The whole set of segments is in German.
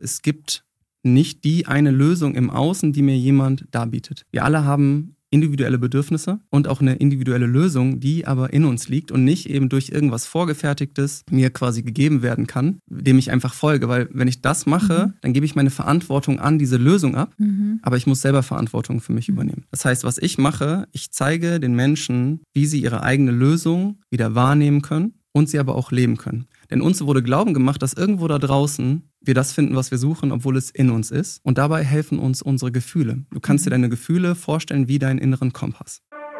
es gibt nicht die eine Lösung im Außen, die mir jemand darbietet. Wir alle haben individuelle Bedürfnisse und auch eine individuelle Lösung, die aber in uns liegt und nicht eben durch irgendwas Vorgefertigtes mir quasi gegeben werden kann, dem ich einfach folge. Weil wenn ich das mache, dann gebe ich meine Verantwortung an diese Lösung ab, aber ich muss selber Verantwortung für mich übernehmen. Das heißt, was ich mache, ich zeige den Menschen, wie sie ihre eigene Lösung wieder wahrnehmen können und sie aber auch leben können. Denn uns wurde Glauben gemacht, dass irgendwo da draußen wir das finden, was wir suchen, obwohl es in uns ist. Und dabei helfen uns unsere Gefühle. Du kannst dir deine Gefühle vorstellen wie deinen inneren Kompass.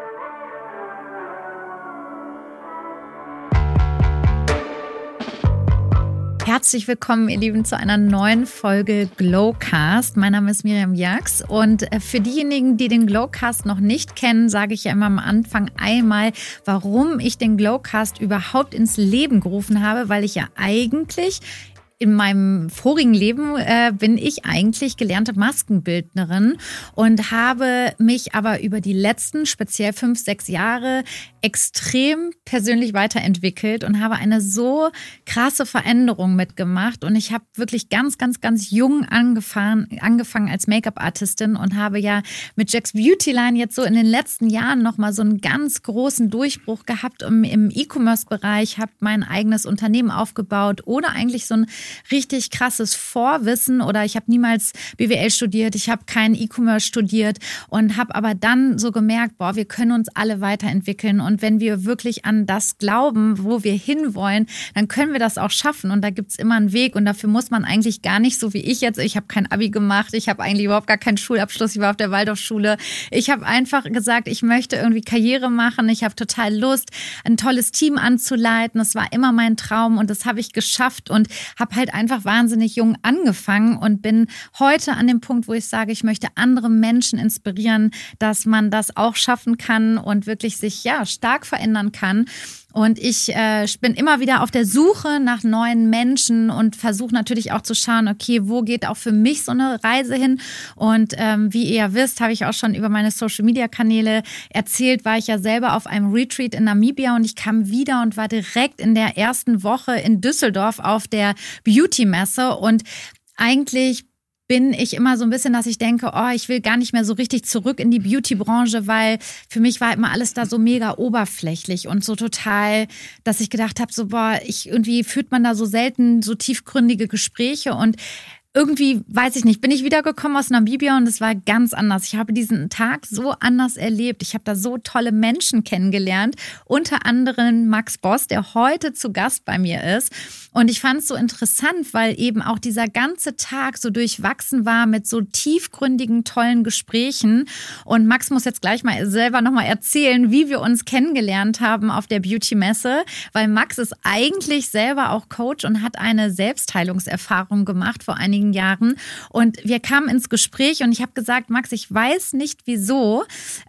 Herzlich willkommen, ihr Lieben, zu einer neuen Folge Glowcast. Mein Name ist Miriam Jax und für diejenigen, die den Glowcast noch nicht kennen, sage ich ja immer am Anfang einmal, warum ich den Glowcast überhaupt ins Leben gerufen habe, weil ich ja eigentlich in meinem vorigen Leben bin ich eigentlich gelernte Maskenbildnerin und habe mich aber über die letzten, speziell 5, 6 Jahre, extrem persönlich weiterentwickelt und habe eine so krasse Veränderung mitgemacht. Und ich habe wirklich ganz, ganz, ganz jung angefangen als Make-up-Artistin und habe ja mit Jax Beautyline jetzt so in den letzten Jahren nochmal so einen ganz großen Durchbruch gehabt im E-Commerce-Bereich, habe mein eigenes Unternehmen aufgebaut, ohne eigentlich so ein richtig krasses Vorwissen, oder ich habe niemals BWL studiert, ich habe keinen E-Commerce studiert und habe aber dann so gemerkt, wir können uns alle weiterentwickeln und wenn wir wirklich an das glauben, wo wir hinwollen, dann können wir das auch schaffen und da gibt's immer einen Weg und dafür muss man eigentlich gar nicht so wie ich jetzt, ich habe kein Abi gemacht, ich habe eigentlich überhaupt gar keinen Schulabschluss, ich war auf der Waldorfschule, ich habe einfach gesagt, ich möchte irgendwie Karriere machen, ich habe total Lust, ein tolles Team anzuleiten, das war immer mein Traum und das habe ich geschafft und habe halt einfach wahnsinnig jung angefangen und bin heute an dem Punkt, wo ich sage, ich möchte andere Menschen inspirieren, dass man das auch schaffen kann und wirklich sich stark verändern kann. Und ich bin immer wieder auf der Suche nach neuen Menschen und versuche natürlich auch zu schauen, okay, wo geht auch für mich so eine Reise hin? Und wie ihr ja wisst, habe ich auch schon über meine Social-Media-Kanäle erzählt, war ich ja selber auf einem Retreat in Namibia und ich kam wieder und war direkt in der ersten Woche in Düsseldorf auf der Beauty-Messe und eigentlich bin ich immer so ein bisschen, dass ich denke, ich will gar nicht mehr so richtig zurück in die Beauty-Branche, weil für mich war immer alles da so mega oberflächlich und so total, dass ich gedacht habe, irgendwie führt man da so selten so tiefgründige Gespräche und irgendwie, weiß ich nicht, bin ich wiedergekommen aus Namibia und es war ganz anders. Ich habe diesen Tag so anders erlebt. Ich habe da so tolle Menschen kennengelernt, unter anderem Max Boss, der heute zu Gast bei mir ist. Und ich fand es so interessant, weil eben auch dieser ganze Tag so durchwachsen war mit so tiefgründigen, tollen Gesprächen. Und Max muss jetzt gleich mal selber nochmal erzählen, wie wir uns kennengelernt haben auf der Beauty-Messe, weil Max ist eigentlich selber auch Coach und hat eine Selbstheilungserfahrung gemacht vor einigen Jahren und wir kamen ins Gespräch und ich habe gesagt, Max, ich weiß nicht wieso,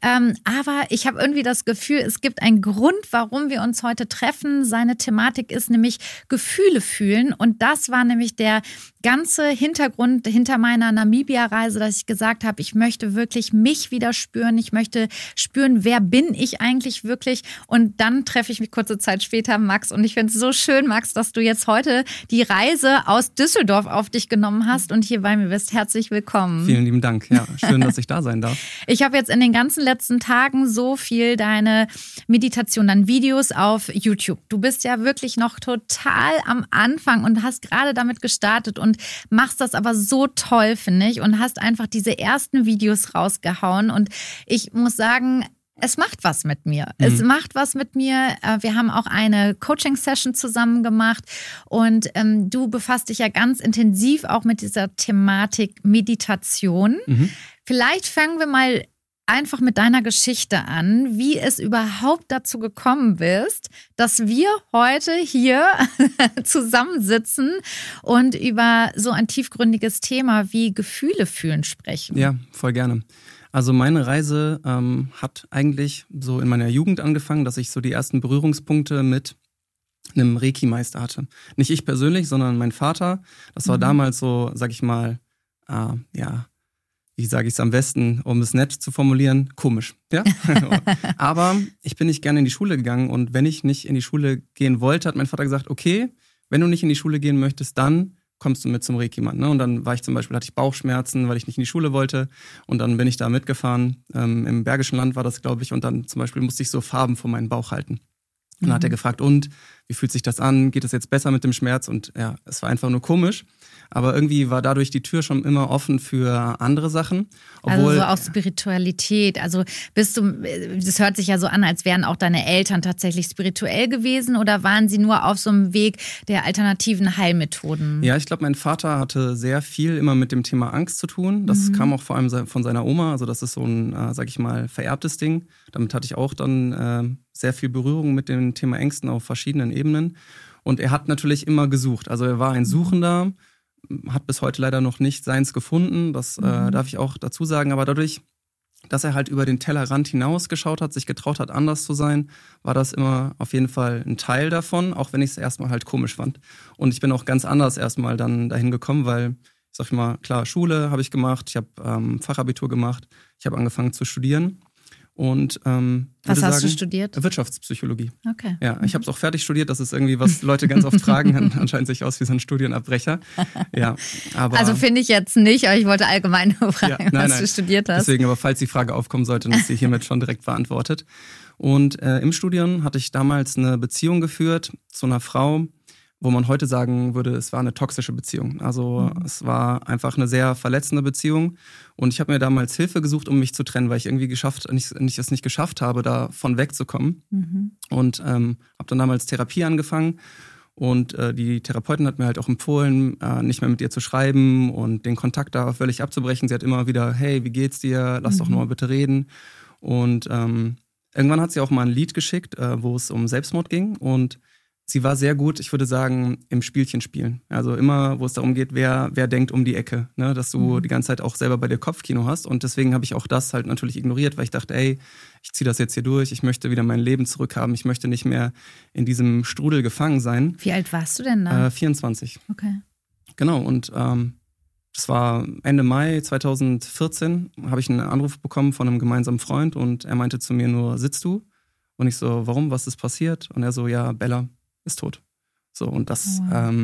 aber ich habe irgendwie das Gefühl, es gibt einen Grund, warum wir uns heute treffen. Seine Thematik ist nämlich Gefühle fühlen und das war nämlich der ganze Hintergrund hinter meiner Namibia-Reise, dass ich gesagt habe, ich möchte wirklich mich wieder spüren, ich möchte spüren, wer bin ich eigentlich wirklich und dann treffe ich mich kurze Zeit später Max und ich finde es so schön, Max, dass du jetzt heute die Reise aus Düsseldorf auf dich genommen hast und hier bei mir bist. Herzlich willkommen. Vielen lieben Dank. Ja, schön, dass ich da sein darf. Ich habe jetzt in den ganzen letzten Tagen so viel deine Meditation, dann Videos auf YouTube. Du bist ja wirklich noch total am Anfang und hast gerade damit gestartet und machst das aber so toll, finde ich, und hast einfach diese ersten Videos rausgehauen und ich muss sagen, es macht was mit mir. Es macht was mit mir. Wir haben auch eine Coaching-Session zusammen gemacht und du befasst dich ja ganz intensiv auch mit dieser Thematik Meditation. Vielleicht fangen wir mal einfach mit deiner Geschichte an, wie es überhaupt dazu gekommen bist, dass wir heute hier zusammensitzen und über so ein tiefgründiges Thema wie Gefühle fühlen sprechen. Ja, voll gerne. Also meine Reise hat eigentlich so in meiner Jugend angefangen, dass ich so die ersten Berührungspunkte mit einem Reiki-Meister hatte. Nicht ich persönlich, sondern mein Vater. Das war damals so, sag ich mal, wie sage ich es am besten, um es nett zu formulieren, komisch. Ja? Aber ich bin nicht gerne in die Schule gegangen und wenn ich nicht in die Schule gehen wollte, hat mein Vater gesagt, okay, wenn du nicht in die Schule gehen möchtest, dann kommst du mit zum Reiki-Mann. Ne? Und dann hatte ich Bauchschmerzen, weil ich nicht in die Schule wollte. Und dann bin ich da mitgefahren. Im Bergischen Land war das, glaube ich. Und dann zum Beispiel musste ich so Farben vor meinen Bauch halten. Und dann hat er gefragt, und wie fühlt sich das an? Geht es jetzt besser mit dem Schmerz? Und ja, es war einfach nur komisch. Aber irgendwie war dadurch die Tür schon immer offen für andere Sachen. Also so auch Spiritualität. Also das hört sich ja so an, als wären auch deine Eltern tatsächlich spirituell gewesen oder waren sie nur auf so einem Weg der alternativen Heilmethoden? Ja, ich glaube, mein Vater hatte sehr viel immer mit dem Thema Angst zu tun. Das kam auch vor allem von seiner Oma. Also das ist so ein, sag ich mal, vererbtes Ding. Damit hatte ich auch dann sehr viel Berührung mit dem Thema Ängsten auf verschiedenen Ebenen. Und er hat natürlich immer gesucht. Also er war ein Suchender, hat bis heute leider noch nicht seins gefunden. Das darf ich auch dazu sagen. Aber dadurch, dass er halt über den Tellerrand hinaus geschaut hat, sich getraut hat, anders zu sein, war das immer auf jeden Fall ein Teil davon, auch wenn ich es erstmal halt komisch fand. Und ich bin auch ganz anders erstmal dann dahin gekommen, weil, ich sag mal, klar, Schule habe ich gemacht, ich habe Fachabitur gemacht, ich habe angefangen zu studieren. Und was hast du studiert? Wirtschaftspsychologie. Okay. Ja, ich habe es auch fertig studiert. Das ist irgendwie, was Leute ganz oft fragen. Anscheinend sich aus wie so ein Studienabbrecher. Ja, aber also finde ich jetzt nicht, aber ich wollte allgemein nur fragen, was du studiert hast. Deswegen, aber falls die Frage aufkommen sollte, dann ist sie hiermit schon direkt beantwortet. Und im Studium hatte ich damals eine Beziehung geführt zu einer Frau, wo man heute sagen würde, es war eine toxische Beziehung. Also es war einfach eine sehr verletzende Beziehung. Und ich habe mir damals Hilfe gesucht, um mich zu trennen, weil ich irgendwie es nicht geschafft habe, davon wegzukommen. Und habe dann damals Therapie angefangen. Und die Therapeutin hat mir halt auch empfohlen, nicht mehr mit ihr zu schreiben und den Kontakt da völlig abzubrechen. Sie hat immer wieder, hey, wie geht's dir? Lass doch nur mal bitte reden. Und irgendwann hat sie auch mal ein Lied geschickt, wo es um Selbstmord ging. Und sie war sehr gut, ich würde sagen, im Spielchen spielen. Also immer, wo es darum geht, wer denkt um die Ecke. Ne? Dass du die ganze Zeit auch selber bei dir Kopfkino hast. Und deswegen habe ich auch das halt natürlich ignoriert, weil ich dachte, ey, ich ziehe das jetzt hier durch. Ich möchte wieder mein Leben zurückhaben. Ich möchte nicht mehr in diesem Strudel gefangen sein. Wie alt warst du denn da? 24. Okay. Genau, und das war Ende Mai 2014, habe ich einen Anruf bekommen von einem gemeinsamen Freund. Und er meinte zu mir nur, sitzt du? Und ich so, warum, was ist passiert? Und er so, ja, Bella ist tot. So, und das,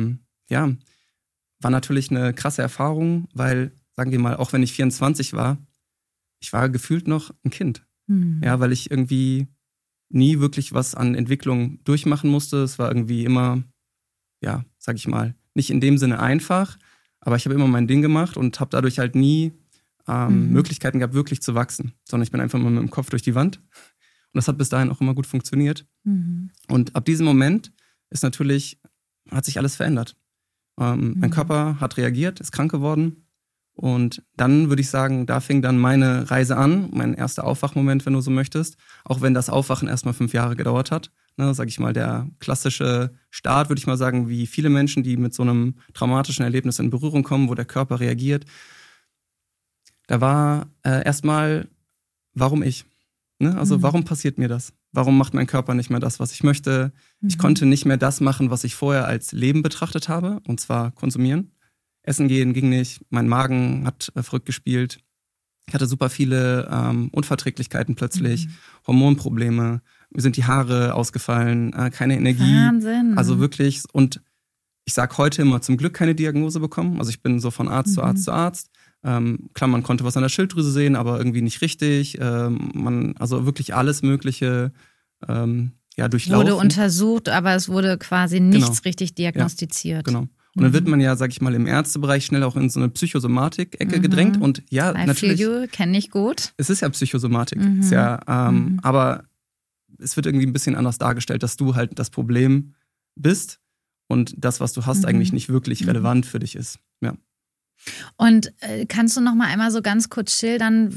war natürlich eine krasse Erfahrung, weil, sagen wir mal, auch wenn ich 24 war, ich war gefühlt noch ein Kind. Ja, weil ich irgendwie nie wirklich was an Entwicklung durchmachen musste. Es war irgendwie immer, ja, sag ich mal, nicht in dem Sinne einfach, aber ich habe immer mein Ding gemacht und habe dadurch halt nie Möglichkeiten gehabt, wirklich zu wachsen, sondern ich bin einfach mal mit dem Kopf durch die Wand. Und das hat bis dahin auch immer gut funktioniert. Und ab diesem Moment hat sich alles verändert. Mein Körper hat reagiert, ist krank geworden. Und dann würde ich sagen, da fing dann meine Reise an, mein erster Aufwachmoment, wenn du so möchtest. Auch wenn das Aufwachen erstmal 5 Jahre gedauert hat. Ne, sag ich mal, der klassische Start, würde ich mal sagen, wie viele Menschen, die mit so einem traumatischen Erlebnis in Berührung kommen, wo der Körper reagiert. Da war erstmal, warum ich? Ne? Also warum passiert mir das? Warum macht mein Körper nicht mehr das, was ich möchte? Ich konnte nicht mehr das machen, was ich vorher als Leben betrachtet habe, und zwar konsumieren. Essen gehen ging nicht, mein Magen hat verrückt gespielt. Ich hatte super viele Unverträglichkeiten plötzlich, Hormonprobleme, mir sind die Haare ausgefallen, keine Energie. Wahnsinn. Also wirklich, und ich sage heute immer, zum Glück keine Diagnose bekommen. Also ich bin so von Arzt zu Arzt zu Arzt. Klar, man konnte was an der Schilddrüse sehen, aber irgendwie nicht richtig. Also wirklich alles Mögliche durchlaufen. Wurde untersucht, aber es wurde quasi nichts richtig diagnostiziert. Ja, genau. Und dann wird man ja, sag ich mal, im Ärztebereich schnell auch in so eine Psychosomatik-Ecke gedrängt. Und ja, natürlich. Kenne ich gut. Es ist ja Psychosomatik. Ist ja, aber es wird irgendwie ein bisschen anders dargestellt, dass du halt das Problem bist und das, was du hast, eigentlich nicht wirklich relevant für dich ist. Ja. Und kannst du noch mal einmal so ganz kurz schildern,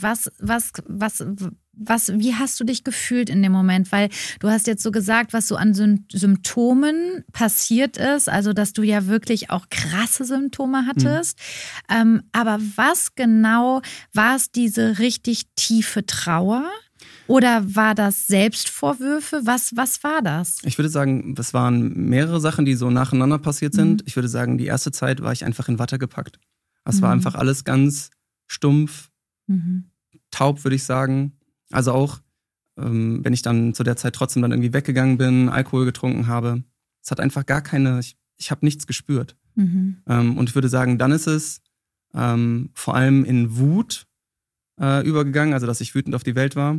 wie hast du dich gefühlt in dem Moment? Weil du hast jetzt so gesagt, was so an Symptomen passiert ist, also dass du ja wirklich auch krasse Symptome hattest. Aber was genau war es, diese richtig tiefe Trauer? Oder war das Selbstvorwürfe? Was war das? Ich würde sagen, es waren mehrere Sachen, die so nacheinander passiert sind. Ich würde sagen, die erste Zeit war ich einfach in Watte gepackt. Es war einfach alles ganz stumpf, taub, würde ich sagen. Also auch, wenn ich dann zu der Zeit trotzdem dann irgendwie weggegangen bin, Alkohol getrunken habe. Es hat einfach gar keine, ich habe nichts gespürt. Und ich würde sagen, dann ist es vor allem in Wut übergegangen, also dass ich wütend auf die Welt war.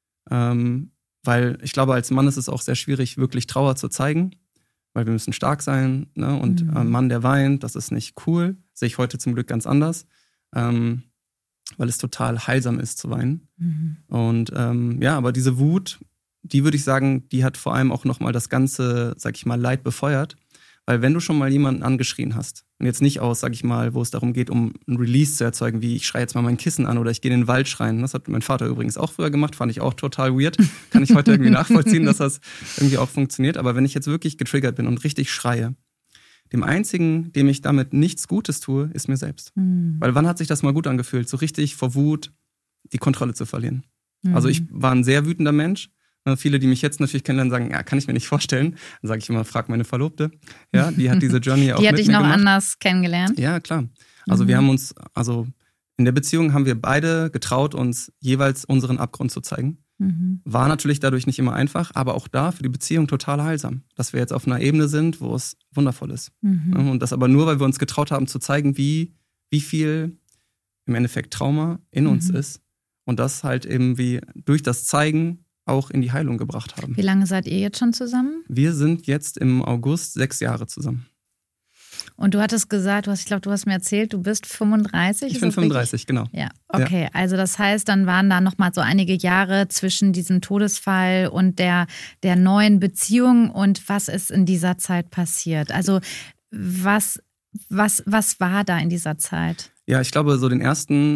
Weil ich glaube, als Mann ist es auch sehr schwierig, wirklich Trauer zu zeigen, weil wir müssen stark sein, ne? Und ein Mann, der weint, das ist nicht cool. Sehe ich heute zum Glück ganz anders, weil es total heilsam ist zu weinen. Und aber diese Wut, die würde ich sagen, die hat vor allem auch nochmal das ganze, sag ich mal, Leid befeuert. Weil wenn du schon mal jemanden angeschrien hast und jetzt nicht aus, sag ich mal, wo es darum geht, um ein Release zu erzeugen, wie ich schreie jetzt mal mein Kissen an oder ich gehe in den Wald schreien. Das hat mein Vater übrigens auch früher gemacht, fand ich auch total weird. Kann ich heute irgendwie nachvollziehen, dass das irgendwie auch funktioniert. Aber wenn ich jetzt wirklich getriggert bin und richtig schreie, dem Einzigen, dem ich damit nichts Gutes tue, ist mir selbst. Weil wann hat sich das mal gut angefühlt, so richtig vor Wut die Kontrolle zu verlieren? Also ich war ein sehr wütender Mensch. Viele, die mich jetzt natürlich kennenlernen, sagen, ja, kann ich mir nicht vorstellen. Dann sage ich immer, frag meine Verlobte. Ja, die hat diese Journey auch mit mir gemacht. Die hat dich noch anders kennengelernt? Ja, klar. Also wir haben uns, in der Beziehung haben wir beide getraut, uns jeweils unseren Abgrund zu zeigen. War natürlich dadurch nicht immer einfach, aber auch da für die Beziehung total heilsam. Dass wir jetzt auf einer Ebene sind, wo es wundervoll ist. Und das aber nur, weil wir uns getraut haben zu zeigen, wie viel im Endeffekt Trauma in uns ist. Und das halt eben wie durch das Zeigen auch in die Heilung gebracht haben. Wie lange seid ihr jetzt schon zusammen? Wir sind jetzt im August 6 Jahre zusammen. Und du hattest gesagt, ich glaube, du hast mir erzählt, du bist 35. Ich bin 35, genau. Ja, okay. Ja. Also das heißt, dann waren da nochmal so einige Jahre zwischen diesem Todesfall und der neuen Beziehung. Und was ist in dieser Zeit passiert? Also was war da in dieser Zeit? Ja, ich glaube, so den ersten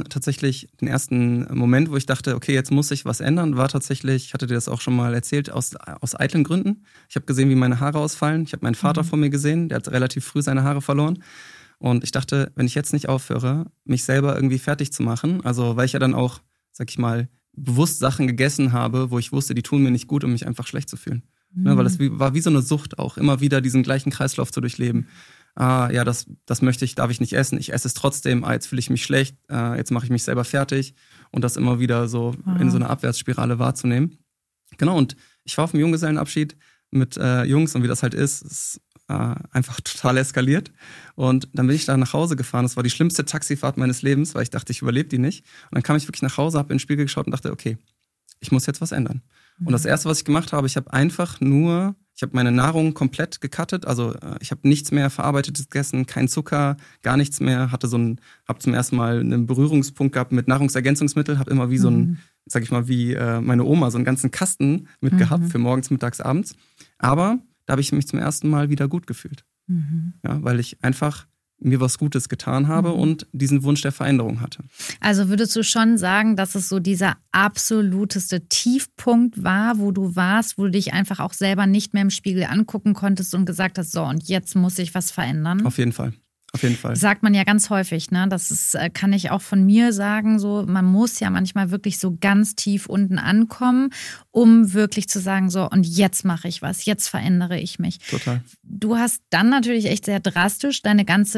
Moment, wo ich dachte, okay, jetzt muss sich was ändern, war tatsächlich, ich hatte dir das auch schon mal erzählt, aus eitlen Gründen. Ich habe gesehen, wie meine Haare ausfallen. Ich habe meinen Vater vor mir gesehen, der hat relativ früh seine Haare verloren. Und ich dachte, wenn ich jetzt nicht aufhöre, mich selber irgendwie fertig zu machen, also weil ich ja dann auch, sag ich mal, bewusst Sachen gegessen habe, wo ich wusste, die tun mir nicht gut, um mich einfach schlecht zu fühlen. Ne, weil das war wie so eine Sucht auch, immer wieder diesen gleichen Kreislauf zu durchleben. Das darf ich nicht essen, ich esse es trotzdem, jetzt fühle ich mich schlecht, jetzt mache ich mich selber fertig und das immer wieder so in so einer Abwärtsspirale wahrzunehmen. Genau, und ich war auf dem Junggesellenabschied mit Jungs und wie das halt ist einfach total eskaliert. Und dann bin ich da nach Hause gefahren, das war die schlimmste Taxifahrt meines Lebens, weil ich dachte, ich überlebe die nicht. Und dann kam ich wirklich nach Hause, habe in den Spiegel geschaut und dachte, okay, ich muss jetzt was ändern. Und das Erste, was ich gemacht habe, ich habe meine Nahrung komplett gecuttet, also ich habe nichts mehr Verarbeitetes gegessen, kein Zucker, gar nichts mehr, habe zum ersten Mal einen Berührungspunkt gehabt mit Nahrungsergänzungsmitteln, habe immer wie so ein, sag ich mal, wie meine Oma, so einen ganzen Kasten mitgehabt für morgens, mittags, abends. Aber da habe ich mich zum ersten Mal wieder gut gefühlt. Ja, weil ich einfach mir was Gutes getan habe und diesen Wunsch der Veränderung hatte. Also würdest du schon sagen, dass es so dieser absoluteste Tiefpunkt war, wo du warst, wo du dich einfach auch selber nicht mehr im Spiegel angucken konntest und gesagt hast, so und jetzt muss ich was verändern? Auf jeden Fall. Auf jeden Fall. Sagt man ja ganz häufig, ne? Das ist, kann ich auch von mir sagen, so, man muss ja manchmal wirklich so ganz tief unten ankommen, um wirklich zu sagen, so, und jetzt mache ich was, jetzt verändere ich mich. Total. Du hast dann natürlich echt sehr drastisch dein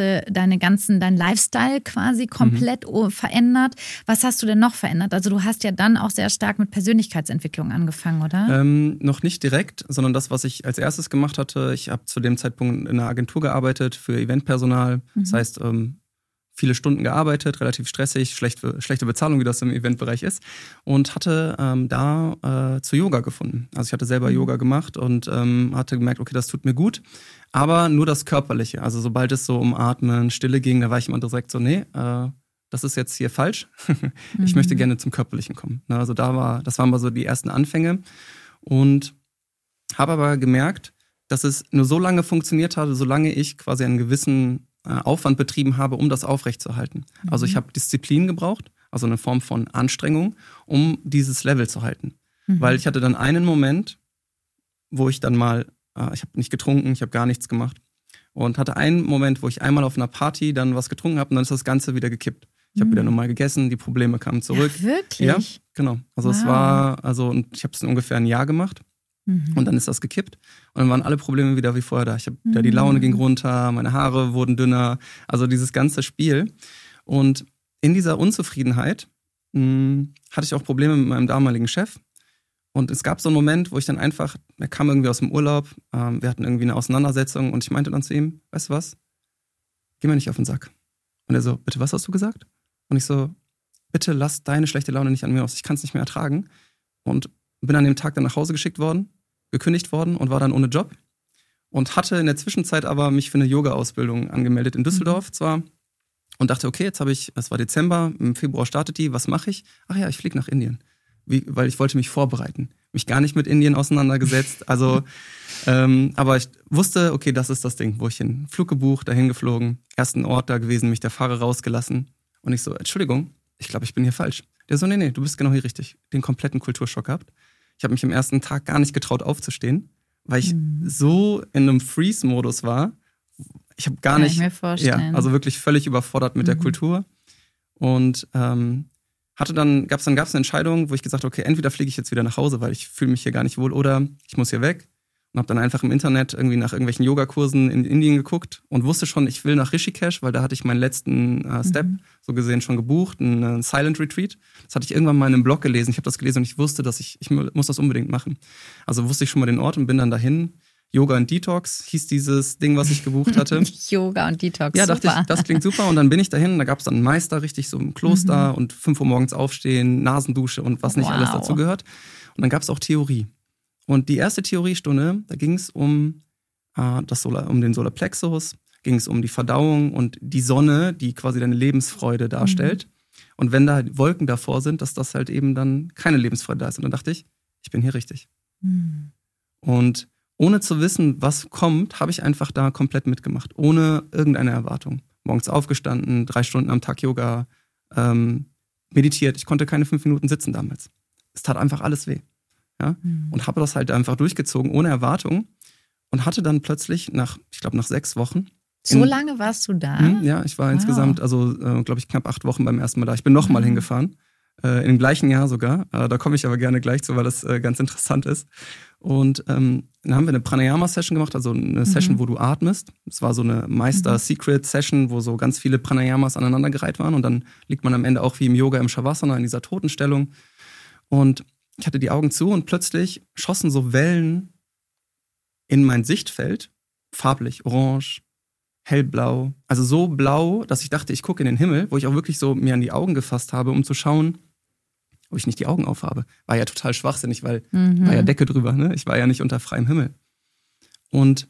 Lifestyle quasi komplett verändert. Was hast du denn noch verändert? Also du hast ja dann auch sehr stark mit Persönlichkeitsentwicklung angefangen, oder? Noch nicht direkt, sondern das, was ich als erstes gemacht hatte. Ich habe zu dem Zeitpunkt in einer Agentur gearbeitet für Eventpersonal. Das heißt, viele Stunden gearbeitet, relativ stressig, schlechte Bezahlung, wie das im Eventbereich ist. Und hatte zu Yoga gefunden. Also ich hatte selber Yoga gemacht und hatte gemerkt, okay, das tut mir gut. Aber nur das Körperliche. Also sobald es so um Atmen, Stille ging, da war ich immer direkt so, nee, das ist jetzt hier falsch. Ich möchte gerne zum Körperlichen kommen. Also das waren mal so die ersten Anfänge. Und habe aber gemerkt, dass es nur so lange funktioniert hatte, solange ich quasi einen gewissen Aufwand betrieben habe, um das aufrechtzuerhalten. Also ich habe Disziplin gebraucht, also eine Form von Anstrengung, um dieses Level zu halten. Weil ich hatte dann einen Moment, wo ich dann mal, ich habe nicht getrunken, ich habe gar nichts gemacht und hatte einen Moment, wo ich einmal auf einer Party dann was getrunken habe und dann ist das Ganze wieder gekippt. Ich habe wieder normal gegessen, die Probleme kamen zurück. Ja, wirklich? Ja, genau. Also es war, und ich habe es ungefähr ein Jahr gemacht. Und dann ist das gekippt und dann waren alle Probleme wieder wie vorher da. Die Laune ging runter, meine Haare wurden dünner, also dieses ganze Spiel. Und in dieser Unzufriedenheit hatte ich auch Probleme mit meinem damaligen Chef. Und es gab so einen Moment, wo ich dann einfach, er kam irgendwie aus dem Urlaub, wir hatten irgendwie eine Auseinandersetzung und ich meinte dann zu ihm, weißt du was, geh mir nicht auf den Sack. Und er so, bitte, was hast du gesagt? Und ich so, bitte lass deine schlechte Laune nicht an mir aus, ich kann es nicht mehr ertragen. Und bin an dem Tag dann nach Hause geschickt worden, gekündigt worden und war dann ohne Job. Und hatte in der Zwischenzeit aber mich für eine Yoga-Ausbildung angemeldet in Düsseldorf zwar. Und dachte, okay, jetzt habe ich, es war Dezember, im Februar startet die, was mache ich? Ach ja, ich fliege nach Indien. Weil ich wollte mich vorbereiten. Mich gar nicht mit Indien auseinandergesetzt. Also, aber ich wusste, okay, das ist das Ding, wo ich hin. Flug gebucht, dahin geflogen, ersten Ort da gewesen, mich der Fahrer rausgelassen. Und ich so, Entschuldigung, ich glaube, ich bin hier falsch. Der so, nee, du bist genau hier richtig. Den kompletten Kulturschock gehabt. Ich habe mich am ersten Tag gar nicht getraut aufzustehen, weil ich so in einem Freeze-Modus war. Ich habe gar nicht, kann ich mir vorstellen. also wirklich völlig überfordert mit der Kultur. Und gab es eine Entscheidung, wo ich gesagt habe, okay, entweder fliege ich jetzt wieder nach Hause, weil ich fühle mich hier gar nicht wohl, oder ich muss hier weg. Und habe dann einfach im Internet irgendwie nach irgendwelchen Yogakursen in Indien geguckt und wusste schon, ich will nach Rishikesh, weil da hatte ich meinen letzten Step so gesehen schon gebucht, ein Silent Retreat. Das hatte ich irgendwann mal in einem Blog gelesen. Ich habe das gelesen und ich wusste, dass ich muss das unbedingt machen. Also wusste ich schon mal den Ort und bin dann dahin. Yoga und Detox hieß dieses Ding, was ich gebucht hatte. Yoga und Detox, ja, dachte ich, das klingt super. Und dann bin ich dahin, da gab es dann einen Meister, richtig so im Kloster und 5 Uhr morgens aufstehen, Nasendusche und was nicht alles dazu gehört. Und dann gab es auch Theorie. Und die erste Theoriestunde, da ging es um den Solarplexus, ging es um die Verdauung und die Sonne, die quasi deine Lebensfreude darstellt. Und wenn da Wolken davor sind, dass das halt eben dann keine Lebensfreude da ist. Und dann dachte ich bin hier richtig. Und ohne zu wissen, was kommt, habe ich einfach da komplett mitgemacht. Ohne irgendeine Erwartung. Morgens aufgestanden, 3 Stunden am Tag Yoga, meditiert. Ich konnte keine 5 Minuten sitzen damals. Es tat einfach alles weh. Ja? Und habe das halt einfach durchgezogen, ohne Erwartung. Und hatte dann plötzlich nach 6 Wochen. So lange warst du da? Ja, ich war insgesamt, knapp 8 Wochen beim ersten Mal da. Ich bin nochmal hingefahren. In dem gleichen Jahr sogar. Da komme ich aber gerne gleich zu, weil das ganz interessant ist. Und dann haben wir eine Pranayama-Session gemacht, also eine Session, wo du atmest. Es war so eine Meister-Secret-Session, wo so ganz viele Pranayamas aneinandergereiht waren. Und dann liegt man am Ende auch wie im Yoga im Shavasana in dieser Totenstellung. Und ich hatte die Augen zu und plötzlich schossen so Wellen in mein Sichtfeld. Farblich, orange, hellblau. Also so blau, dass ich dachte, ich gucke in den Himmel, wo ich auch wirklich so mir an die Augen gefasst habe, um zu schauen, ob ich nicht die Augen aufhabe. War ja total schwachsinnig, weil war ja Decke drüber, ne? Ich war ja nicht unter freiem Himmel. Und